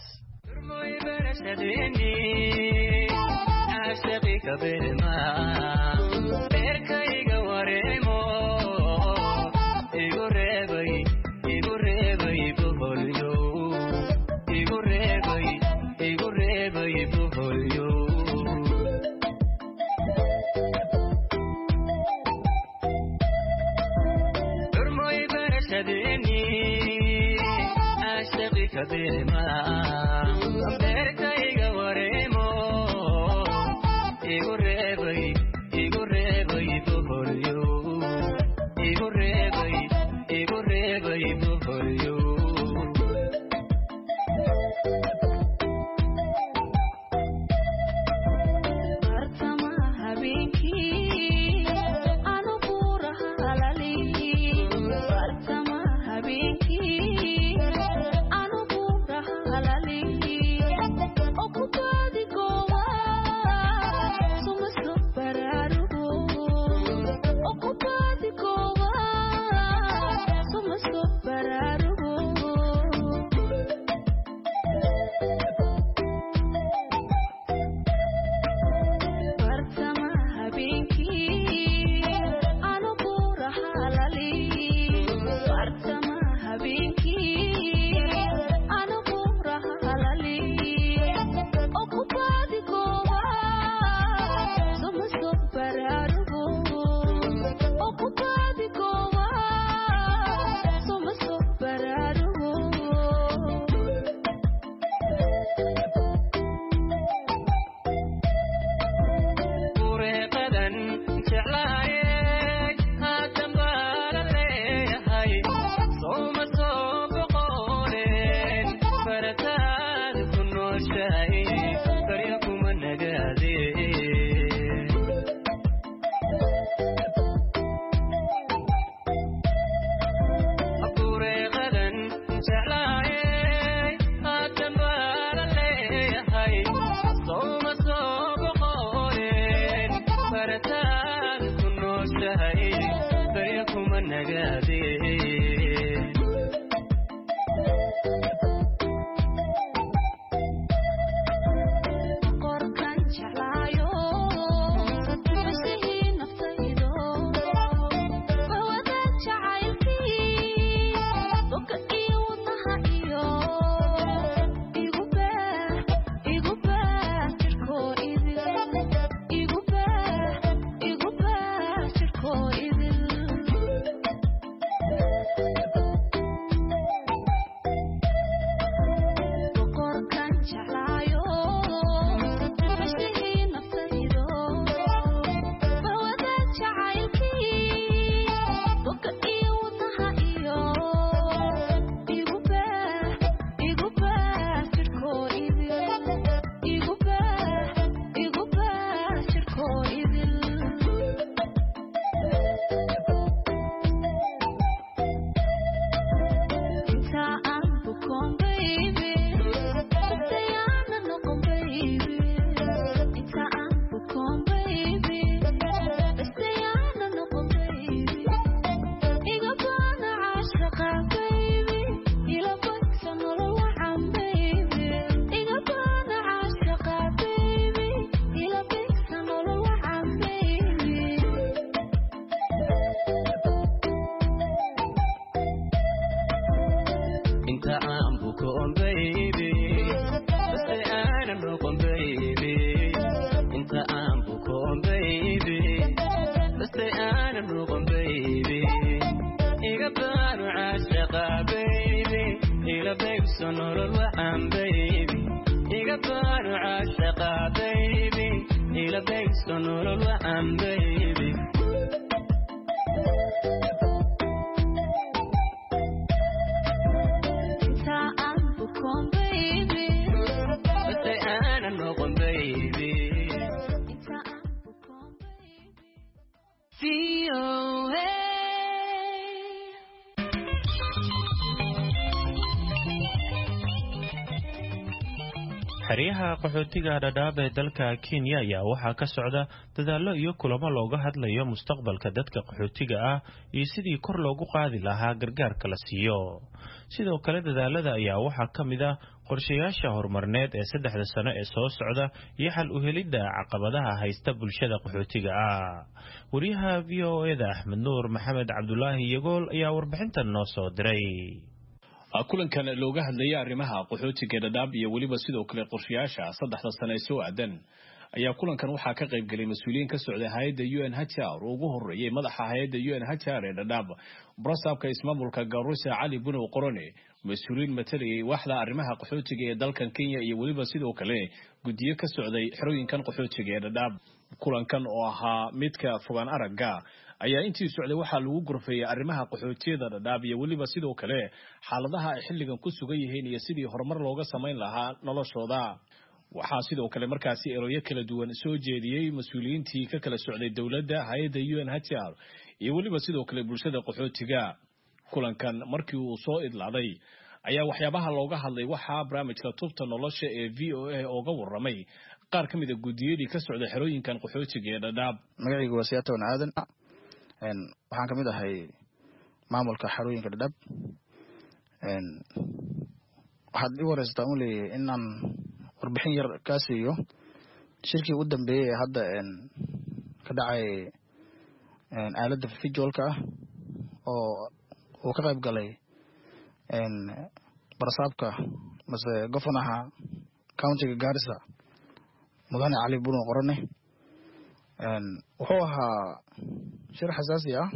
xeryaha qaxootiga dhadhaab ee dalka Kenya ayaa waxaa ka socda dadaallo iyo kulamo looga hadlayo mustaqbalka dadka qaxootiga ah iyo sidii kor loogu qaadi lahaa gargaarka la siiyo. Sidoo kale dadaalada ayaa waxaa ka mid ah qorshayaasha horumarneed ee saddexda sano ee soo socda iyo xal u helidda caqabadaha haysta bulshada qaxootiga ah. Wariyaha V O A da Axmed Nuur Maxamed Cabdullaahi Yagool ayaa warbixintan noo soo diray. kulankan looga hadlayay arrimaha qaxootiga dhadhaab iyo waliba sidoo kale qorshayaasha saddexda sano ee soo aadan ayaa kulankan waxaa ka qayb galay mas'uuliyiin ka socda hay'adda U N H C R oo ugu horeeyay madaxa hay'adda U N H C R ee dhadhaab Brasabka ismaamulka Gaarisa Ali Buno Qorone mas'uuliyiin matalay waaxda arrimaha qaxootiga ee dalkan Kenya iyo waliba sidoo kale guddiyo ka socday xerooyinkan qaxootiga ee dhadhaab kulankan oo ahaa midka fogaan aragga ayaa intii socday waxaa lagu gurfeeyay arrimaha qaxootiyada dhadhaab iyo waliba sidoo kale xaaladaha ay xilligan ku sugan yihiin iyo sidii horumar looga samayn lahaa noloshooda. waxaa sidoo kale markaasi eroyo kala duwan soo jeediyay mas'uuliyiintii ka kala socday dawladda hay'adda U N H C R iyo waliba sidoo kale bulshada qaxootiga. kulankan markii uu soo idlaaday ayaa waxyaabaha looga hadlay waxaa barnaamijka tubta nolosha ee V O A ooga warramay qaar ka mid ah guddiyadii ka socday xerooyinkan qaxootiga ee dhadhaab. magacaygu waa Siyaatoon Aadan een waxaan kamid ahay maamulka xarooyinka dhadhaab een waxaad i wareystaa u leeyahay inaan warbixin yar ka siiyo shirkii u dambeeyay hadda een ka dhacay een aaladda fijoolka ah oo uu ka qayb galay een Brasabka mase governaha countiga Gaarisa mudane Ali Buno Qorone een wuxuu ahaa shir xasaasi ah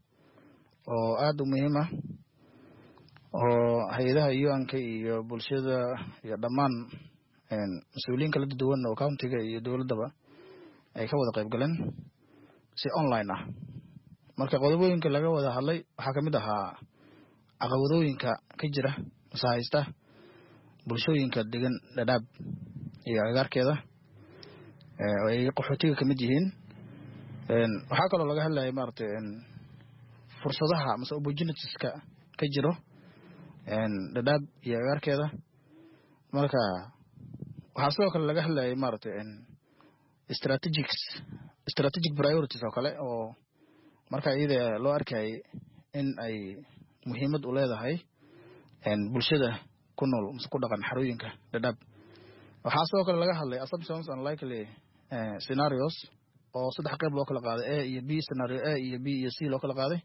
oo aad u muhiim ah oo hay'adaha U N K iyo bulshada iyo dhammaan een mas'uuliyiin kala duwan oo countiga iyo dawladaba ay ka wada qayb galeen si online ah. marka qodobooyinka laga wada hadlay waxaa ka mid ahaa caqabadooyinka ka jira masahaysta bulshooyinka degan dhadhaab iyo agagaarkeeda ee ay qaxootiga ka mid yihiin. een waxaa kaloo laga hadlayay maartay een fursadaha ama opportunitieska ka jiro een dhadhaab iyo agagaarkeeda. marka waxaa sidoo kale laga hadlayay maartay een strategics strategic priorities oo kale oo marka iyada loo arkay in ay muhiimad u leedahay een bulshada ku nool mise ku dhaqan xarooyinka dhadhaab. waxaa sidoo kale laga hadlay assumptions and likely uh, scenarios oo saddex qayb loo kala qaaday A iyo B scenario A iyo B iyo C loo kala qaaday.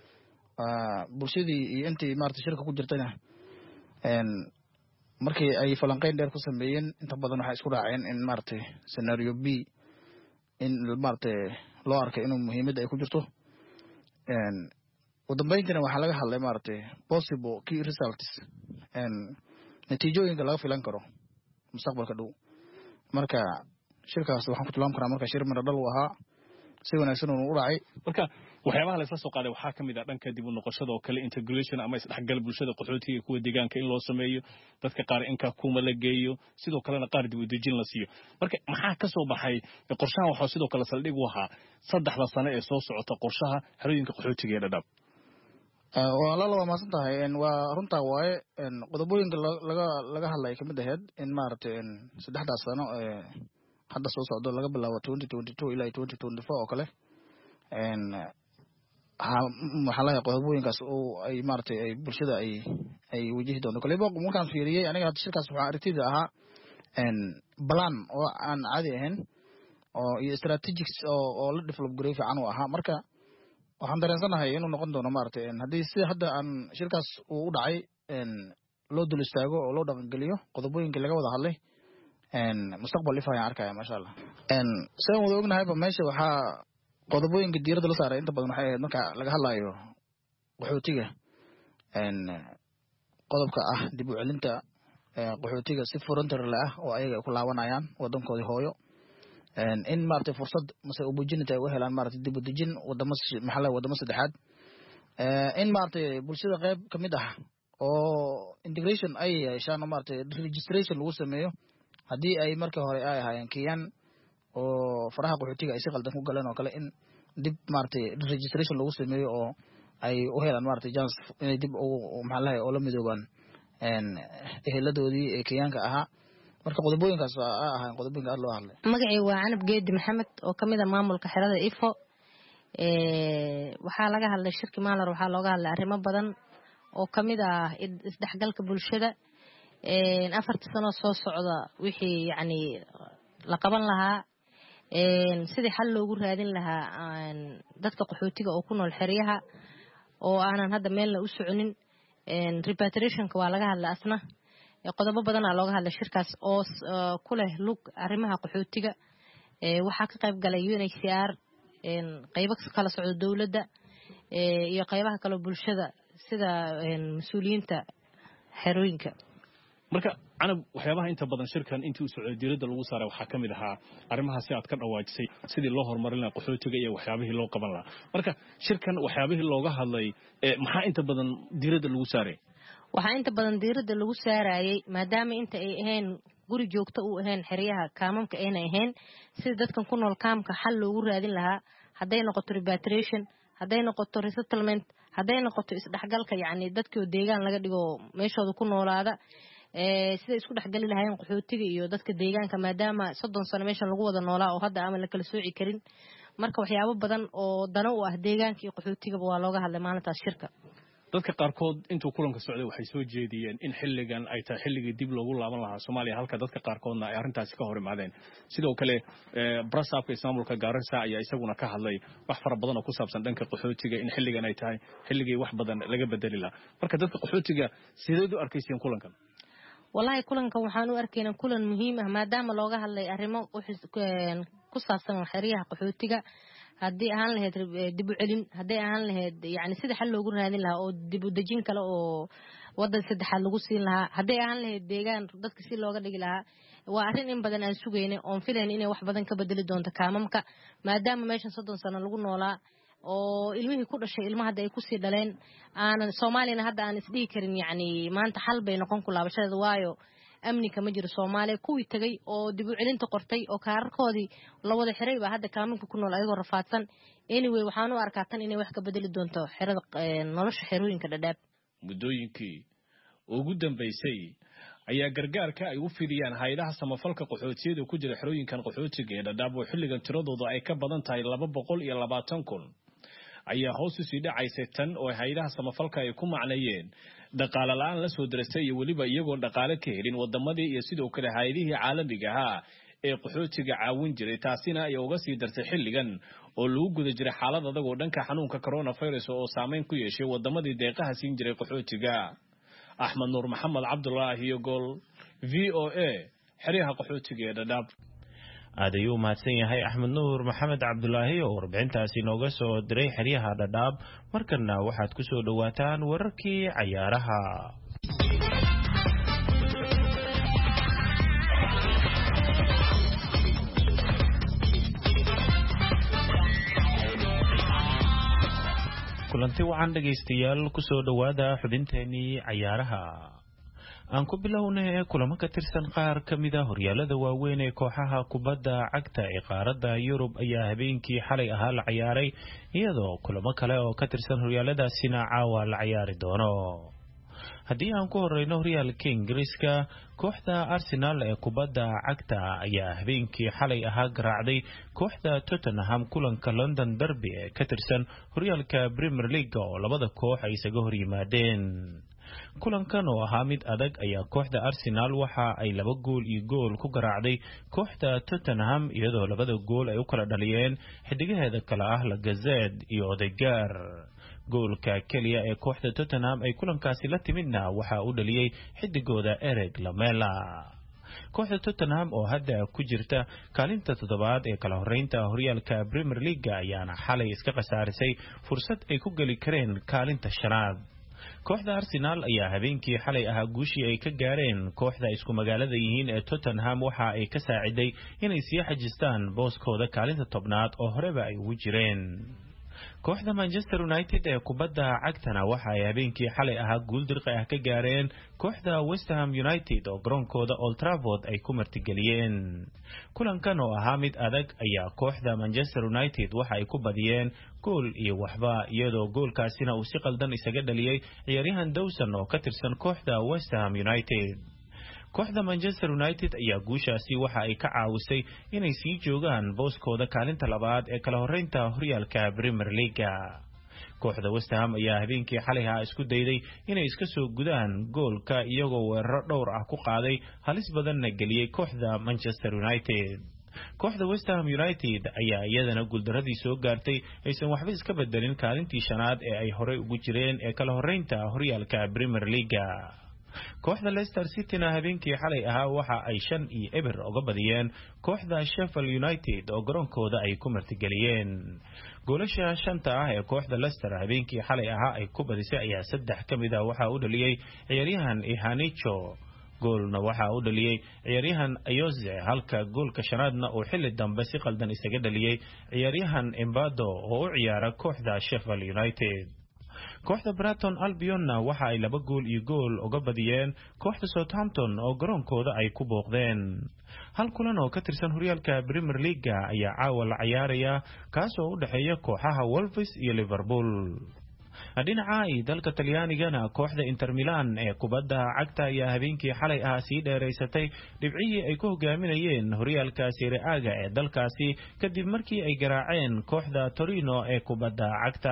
ah bulshadii iyo intii maartay shirka ku jirtayna een markii ay falanqeyn dheer ku sameeyeen inta badan waxay isku raaceen in maartay scenario B in maartay loo arkay inuu muhiimad ay ku jirto. een ugu dambeyntiina waxaa laga hadlay maartay possible key results een natiijooyinka laga filan karo mustaqbalka dhow. marka shirkaas waxaan ku tilmaam karaa marka shir mara dhal u ahaa si wanaagsan uu u dhacay. marka waxyaabaha la isla soo qaaday waxaa ka mid ah dhanka dib u noqoshada oo kale integration ama isdhexgal bulshada qaxootiga kuwa deegaanka in loo sameeyo dadka qaar inka kuma la geeyo sidoo kalena qaar dib u dejin la siiyo. marka maxaa ka soo baxay qorshahan waxaa sidoo kale saldhig u ahaa saddexda sano ee soo socota qorshaha xerooyinka qaxootiga ee dhadhaab. waa la laba maasan tahay een waa runta waaye een qodobooyinka laga laga hadlay kamid ahayd in maartay een saddexda sano ee hadda soo socdo laga bilaabo twenty twenty-two ilaa twenty twenty-four oo kale een waxa la qodobooyinkaas oo ay maartay ay bulshada ay ay wajihi doonto kale boo markaan fiiriyay aniga shirkaas waxa aragtida ahaa een plan oo aan caadi ahayn oo iyo strategics oo oo la develop gareey fiican oo ahaa. marka waxaan dareensanahay inuu noqon doono maartay in haddii si hadda aan shirkaas uu u dhacay een loo dul istaago oo loo dhaqan geliyo qodobooyinka laga wada hadlay een mustaqbal ifayaan arkaya masha Allah. een saan wada ognahay ba meesha waxaa qodobooyinka diiradda la saaray inta badan waxay ahayd marka laga hadlayo qaxootiga een qodobka ah dib u celinta qaxootiga si voluntary ah oo ayaga ku laabanayaan wadankoodii hooyo. een in maartay fursad mase opportunity ay u helaan maartay dib u dejin wadamo maxalla wadamo saddexaad. ee in maartay bulshada qayb kamid ah oo integration ay yeeshaan maartay registration lagu sameeyo haddii ay markii hore ay ahaayeen Kenyan oo faraha qaxootiga ay si qaldan ku galeen oo kale in dib maartay registration lagu sameeyo oo ay u helaan maartay chance inay dib u maxallaha oo la midoobaan een eheladoodii ee Kenyanka ahaa marka qodobooyinkaas waa ahaan qodobooyinka aad loo hadlay magacii waa Canab Geedi Maxamed oo kamid ah maamulka xerada Ifo ee waxa laga hadlay shirki maalar waxa looga hadlay arrimo badan oo kamid ah isdhexgalka bulshada ee afarta sano soo socda wixii yaani la qaban lahaa ee sidii xal loogu raadin lahaa dadka qaxootiga oo ku nool xeryaha oo aanan hadda meel la u soconin ee repatriation-ka waa laga hadlay asna qodobo badan ayaa looga hadlay shirkaas oo ku leh lug arrimaha qaxootiga ee waxa ka qayb galay U N H C R een qaybo kala socdo dawladda ee iyo qaybaha kale bulshada sida mas'uuliyiinta xerooyinka marka Canab waxyaabaha inta badan shirkan intii uu socday diiradda lagu saaray waxa kamid ahaa arrimaha si aad ka dhawaajisay sidii loo horumarin lahaa qaxootiga iyo waxyaabihii loo qaban lahaa marka shirkan waxyaabihii looga hadlay maxaa inta badan diiradda lagu saaray waxa inta badan diiradda lagu saarayay maadaama inta ay ahayn guri joogto u ahayn xeryaha kaamamka ayna ahayn sida dadkan ku nool kaamka xal loogu raadin lahaa haday noqoto repatriation haday noqoto resettlement haday noqoto isdhexgalka yaani dadkii deegaan laga dhigo meeshooda ku noolaada ee sida isku dhexgali lahayn qaxootiga iyo dadka deegaanka maadaama soddon sano meeshan lagu wada noolaa oo hadda aan la kala sooci karin marka waxyaabo badan oo dano u ah deegaanka iyo qaxootiga waa looga hadlay maalintaas shirka dadka qaarkood intuu kulanka socday waxay soo jeediyeen in xilligan ay tahay xilligii dib loogu laaban lahaa Soomaaliya halka dadka qaarkoodna ay arintaasi ka hor imaadeen sidoo kale Brassabka Ismaamulka Gaarisa ayaa isaguna ka hadlay wax fara badan oo ku saabsan dhanka qaxootiga in xilligan ay tahay xilligii wax badan laga bedeli lahaa marka dadka qaxootiga sidoo u arkayseen kulankan wallahi kulankan waxaan u arkaynaa kulan muhiim ah maadaama looga hadlay arrimo ku saabsan xeryaha qaxootiga haddii aan lahayd dib u celin haddii aan lahayd yaani sida xal loogu raadin lahaa oo dib u dejin kale oo wadan saddexaad lagu siin lahaa haddii aan lahayd deegaan dadka si looga dhigi lahaa waa arrin in badan aan sugaynay oo filayn inay wax badan ka bedeli doonto kaamamka maadaama meeshan soddon sano lagu noolaa oo ilmihii ku dhashay ilmaha hadda ay ku sii dhaleen aanan Soomaalina hadda aan isdhigi karin yaani maanta xal bay noqon ku laabashada waayo amni kama jiro Soomaaliya kuwii tagay oo dib u celinta qortay oo kaararkoodii la wada xiray baa hadda kaaminka ku nool ayagoo rafaadsan anyway waxaan u arkaa tan inay wax ka bedeli doonto xirada nolosha xerooyinka Dadaab muddooyinkii ugu dambeysay ayaa gargaarka ay u fidiyaan hay'adaha samafalka qaxootiyada ku jira xerooyinkan qaxootiga ee Dadaab oo xilligan tiradoodu ay ka badan tahay laba boqol iyo labaatan kun ayaa hoos u sii dhacaysay tan oo hay'adaha samafalka ay ku macneeyeen dhaqaale la'aan la soo dirasay iyo waliba iyagoo dhaqaale ka helin wadamadii iyo sidoo kale hay'adihii caalamiga ah ee qaxootiga caawin jiray taasina ay uga sii dartay xilligan oo lagu guda jiray xaalad adag oo dhanka xanuunka coronavirus oo saameyn ku yeeshay wadamadii deeqaha siin jiray qaxootiga Axmed Nuur Maxamed Cabdullaahi iyo Gol V O A xeryaha qaxootiga ee Dadaab aad ayuu mahadsan yahay Axmed Nuur Maxamed Cabdullaahi oo warbixintaasi nooga soo diray xeryaha Dadaab markana waxaad ku soo dhawaataan wararkii ciyaaraha kulanti wacan dhageystayaal ku soo dhawaada xubinteenii ciyaaraha aan ku bilownay kulamo ka tirsan qaar ka mid ah horyaalada waaweyn ee kooxaha kubadda cagta ee qaaradda Yurub ayaa habeenkii xalay ahaa la ciyaaray iyadoo kulamo kale oo ka tirsan horyaaladaasina caawa la ciyaari doono haddii aan ku horeyno horyaalka Ingiriiska kooxda Arsenal ee kubadda cagta ayaa habeenkii xalay ahaa garaacday kooxda Tottenham kulanka London Derby ee ka tirsan horyaalka Premier League oo labada koox ay isaga hor yimaadeen kulankan oo ahaa mid adag ayaa kooxda Arsenal waxa ay laba gool iyo gool ku garaacday kooxda Tottenham iyadoo labada gool ay u kala dhaliyeen xidigaheeda kala ah Lacazette iyo Odegaard goolka kaliya ee kooxda Tottenham ay kulankaasi la timidna waxa uu dhaliyay xidigooda Eric Lamela kooxda Tottenham oo hadda ku jirta kaalinta toddobaad ee kala horeynta horyaalka Premier League ayaana xalay iska qasaarisay fursad ay ku gali kareen kaalinta shanaad kooxda Arsenal ayaa habeenkii xalay ahaa guushii ay ka gaareen kooxda isku magaalada yihiin ee Tottenham waxa ay ka saaciday inay sii xajistaan booskooda kaalinta tobnaad oo horeba ay ugu jireen kooxda Manchester United ee kubadda cagtana waxa ay habeenkii xalay ahaa guul dirqi ah ka gaareen kooxda West Ham United oo garoonkooda Old Trafford ay ku martigeliyeen kulankan oo ahaa mid adag ayaa kooxda Manchester United waxa ay ku badiyeen gool iyo waxba iyadoo goolkaasina uu si qaldan isaga dhaliyay ciyaaryahan Dawson oo ka tirsan kooxda West Ham United kooxda Manchester United ayaa guushaasi waxa ay ka caawisay inay sii joogaan booskooda kaalinta labaad ee kala horeynta horyaalka Premier League. kooxda West Ham ayaa habeenkii xalay ah isku dayday inay iska soo gudaan goolka iyagoo weeraro dhowr ah ku qaaday halis badanna geliyay kooxda Manchester United. kooxda West Ham United ayaa iyadana guuldaradii soo gaartay aysan waxba iska bedelin kaalintii shanaad ee ay horey ugu jireen ee kala horeynta horyaalka Premier League. kooxda Leicester City-na habeenkii xalay ahaa waxa ay shan iyo eber uga badiyeen kooxda Sheffield United oo garoonkooda ay ku martigeliyeen. goolasha shanta ah ee kooxda Leicester habeenkii xalay ahaa ay ku badisay ayaa saddex ka mid ah waxa uu dhaliyay ciyaaryahan Ihanicho, goolna waxa uu dhaliyay ciyaaryahan Ayoze, halka goolka shanaadna uu xilli dambe si qaldan isaga dhaliyay ciyaaryahan Embado oo u ciyaara kooxda Sheffield United. kooxda Brighton Albion waxa ay laba gool iyo gool uga badiyeen kooxda Southampton oo garoonkooda ay ku booqdeen. hal kulan oo ka tirsan horyaalka Premier League ayaa caawa la ciyaaraya kaas oo u dhaxeeya kooxaha Wolves iyo Liverpool. dhinaca ay dalka Talyaanigana kooxda Inter Milan ee kubadda cagta ayaa habeenkii xalay ah sii dheereysatay dhibcihii ay ku hogaaminayeen horyaalka Serie A ee dalkaasi kadib markii ay garaaceen kooxda Torino ee kubadda cagta.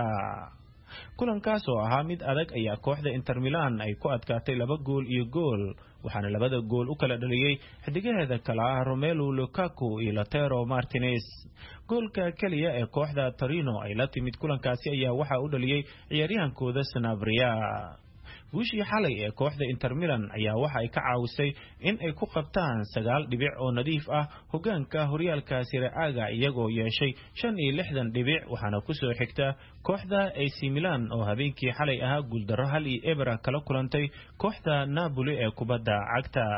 kulankaas oo ahaa mid adag ayaa kooxda Inter Milan ay ku adkaatay laba gool iyo gool, waxaana labada gool u kala dhaliyay xidigaheeda kala ah Romelu Lukaku iyo Lautaro Martinez. goolka kaliya ee kooxda Torino ay la timid kulankaasi ayaa waxa uu dhaliyay ciyaaryahankooda Sanabria. guushii xalay ee kooxda Inter Milan ayaa waxa ay ka caawisay in ay ku qabtaan sagaal dhibic oo nadiif ah hogaanka horyaalka Serie A iyagoo yeeshay shan iyo lixdan dhibic, waxaana ku soo xigta kooxda A C Milan oo habeenkii xalay ahaa guuldaro hal iyo eber kala kulantay kooxda Napoli ee kubadda cagta.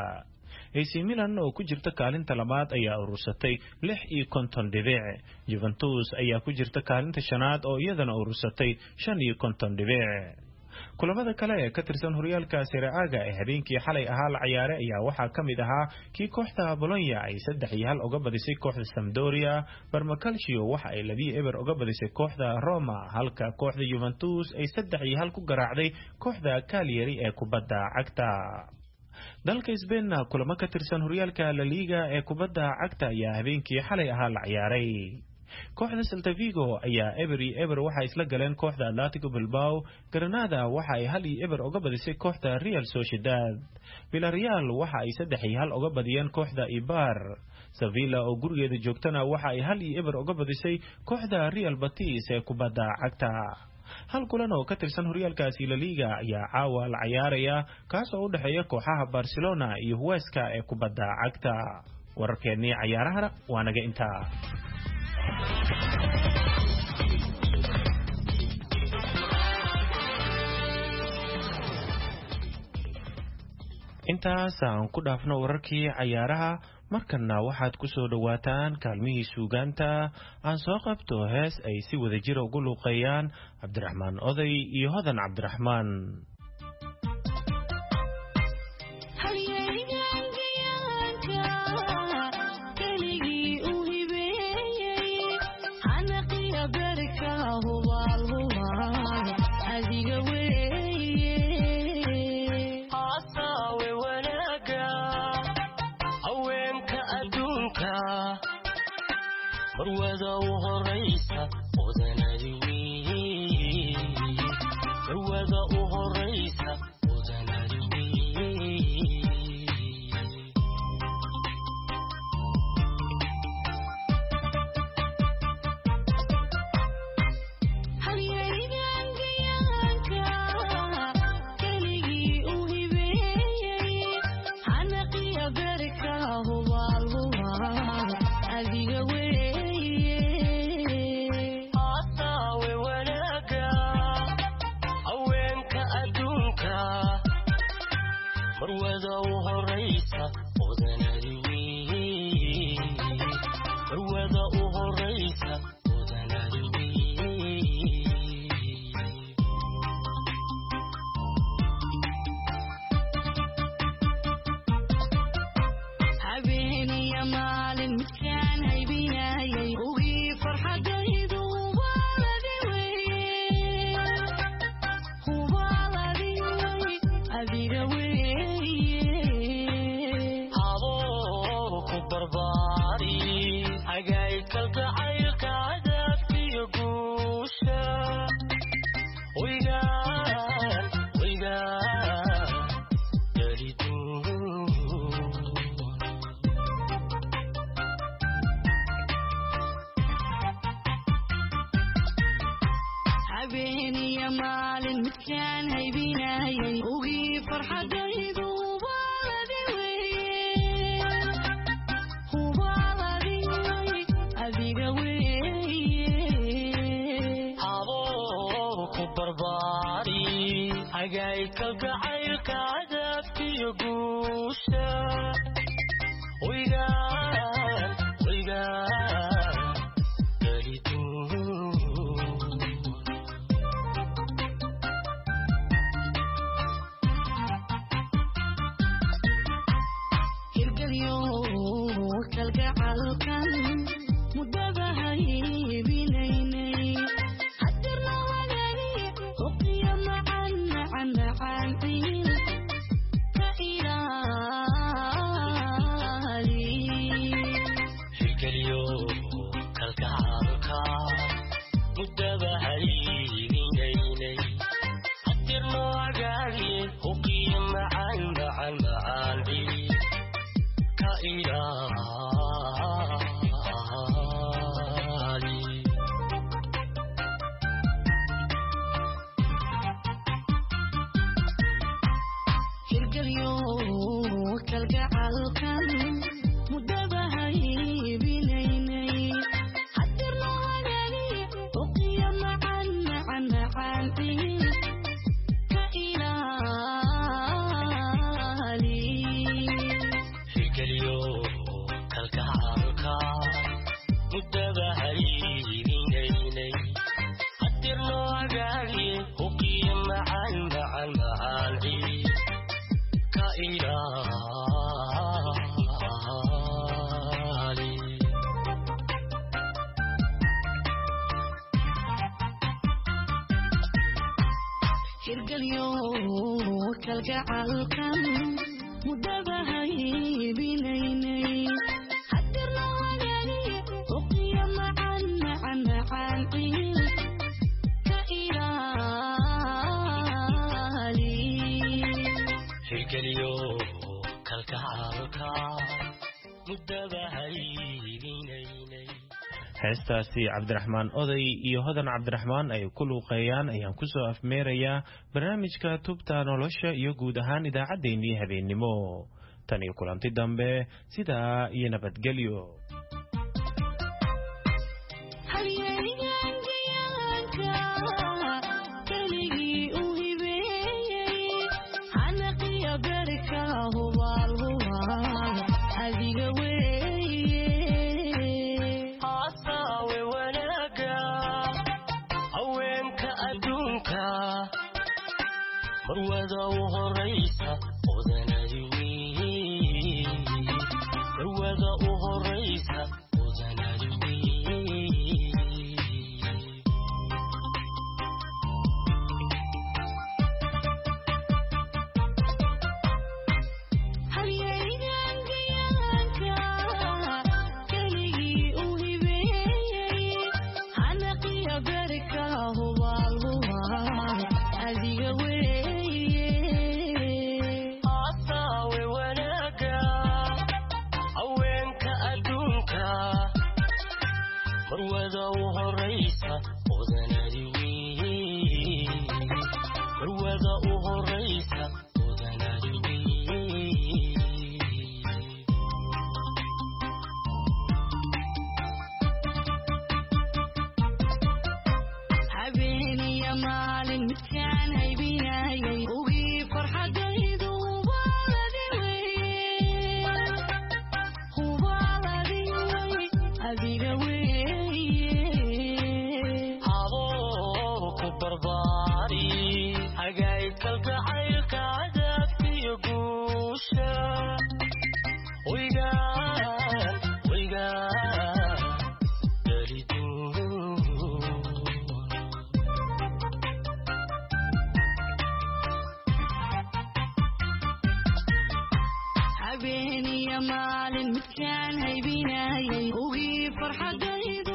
A C Milan oo ku jirta kaalinta labaad ayaa urursatay lix iyo konton dhibic. Juventus ayaa ku jirta kaalinta shanaad oo iyadana urursatay shan iyo konton dhibic. kulamada kale ee ka tirsan horyaalka Serie A ee habeenkii xalay ahaa la ciyaaray ayaa waxaa ka mid ahaa kii kooxda Bologna ay saddex iyo hal uga badisay kooxda Sampdoria. Parma Calcio waxa ay laba iyo eber uga badisay kooxda Roma, halka kooxda Juventus ay saddex iyo hal ku garaacday kooxda Cagliari ee kubadda cagta. dalka Spain kulamo ka tirsan horyaalka La Liga ee kubadda cagta ayaa habeenkii xalay ahaa la ciyaaray. kooxda Celta Vigo ayaa eber iyo eber waxa isla galeen kooxda Atletico Bilbao. Granada waxa ay hal iyo eber uga badisay kooxda Real Sociedad. Villarreal waxa ay saddex iyo hal uga badiyeen kooxda Eibar. Sevilla oo gurigeeda joogtana waxa ay hal iyo eber uga badisay kooxda Real Betis ee kubadda cagta. hal kulan oo ka tirsan horyaalkaasi La Liga ayaa caawa la ciyaaraya kaas oo u dhaxeeya kooxaha Barcelona iyo Huesca ee kubadda cagta. wararkeennii ciyaarahana waa naga intaa. intaas aan ku dhaafno wararkii ciyaaraha, markana waxaad ku soo dhawaataan kaalmihii suugaanta. aan soo qabto hees ay si wada jira ugu luuqeeyaan Cabdiraxmaan Oday iyo Hodan Cabdiraxmaan. marwada u horeysa odanadi weey marwada u horeysa odanadi weey halyeeygan gayanka kaligi u hibeeyay hanaqiya barka hubal hubal adiga weey marwada u horeysa odanadi weey marwada u horeysa odanadi weey habeeniya maalin midkaan haybinayay ugii farxadaydu hubaaladi weeye hubaaladi wey adiga wey kalgacaylka cadaabkiyo guusha waygaan waygaan hirgelyo kalgacalkan mudada haybinaynay hadirna wadaagi uqiya macan macan macan ciil ka ilaali hirgelyo kalgacalka mudada haybinaynay hadirna wadaagi uqiya macan macan macan ciil ka ilaali hirgelyo kalgacalkan mudada haybinaynay hadirna wadaagi uqiya macan macan macan ciil ka ilaali hirgelyo kalgacalka mudada haybinaynay hadirna wadaagi uqiya macan macan macan ciil ka ilaali hirgelyo kalgacalkan mudada haybinaynay hadirna wadaagi uqiya macan macan macan ciil ka ilaali hirgelyo kalgacalka mudada haybinaynay heestaasi cabdiraxmaan oday iyo hodan cabdiraxmaan ay ku luuqeeyaan ayaan kusoo afmeerayaa barnaamijka tubta nolosha iyo guud ahaan idaacaddeenii habeennimo tan iyo kulanti dambe sidaa iyo nabadgelyo keligii u hibeeyey xanaqiya berka hubaal hubaal adiga weeye haasawe wanaaga haweenka adduunka marwada u horaysa odanadi wey marwada u horaysa odanadi wey keligii u hibeeyey xanaqiya berka hubaal hubaal adiga weeye haasawe wanaaga haweenka adduunka marwada u horaysa odanadi wey marwada u horaysa odanadi wey habeeniya maalin midkaan haybinayay ugii farxadaydu hubaaladi weye hubaaladi wey adiga weeye haboo ku barbaari hagaay kalgacaylka cadaabkiyo guusha waygaan waygaan daliduun habeeniya maalin midkaan haybinayay ugii farxadaydu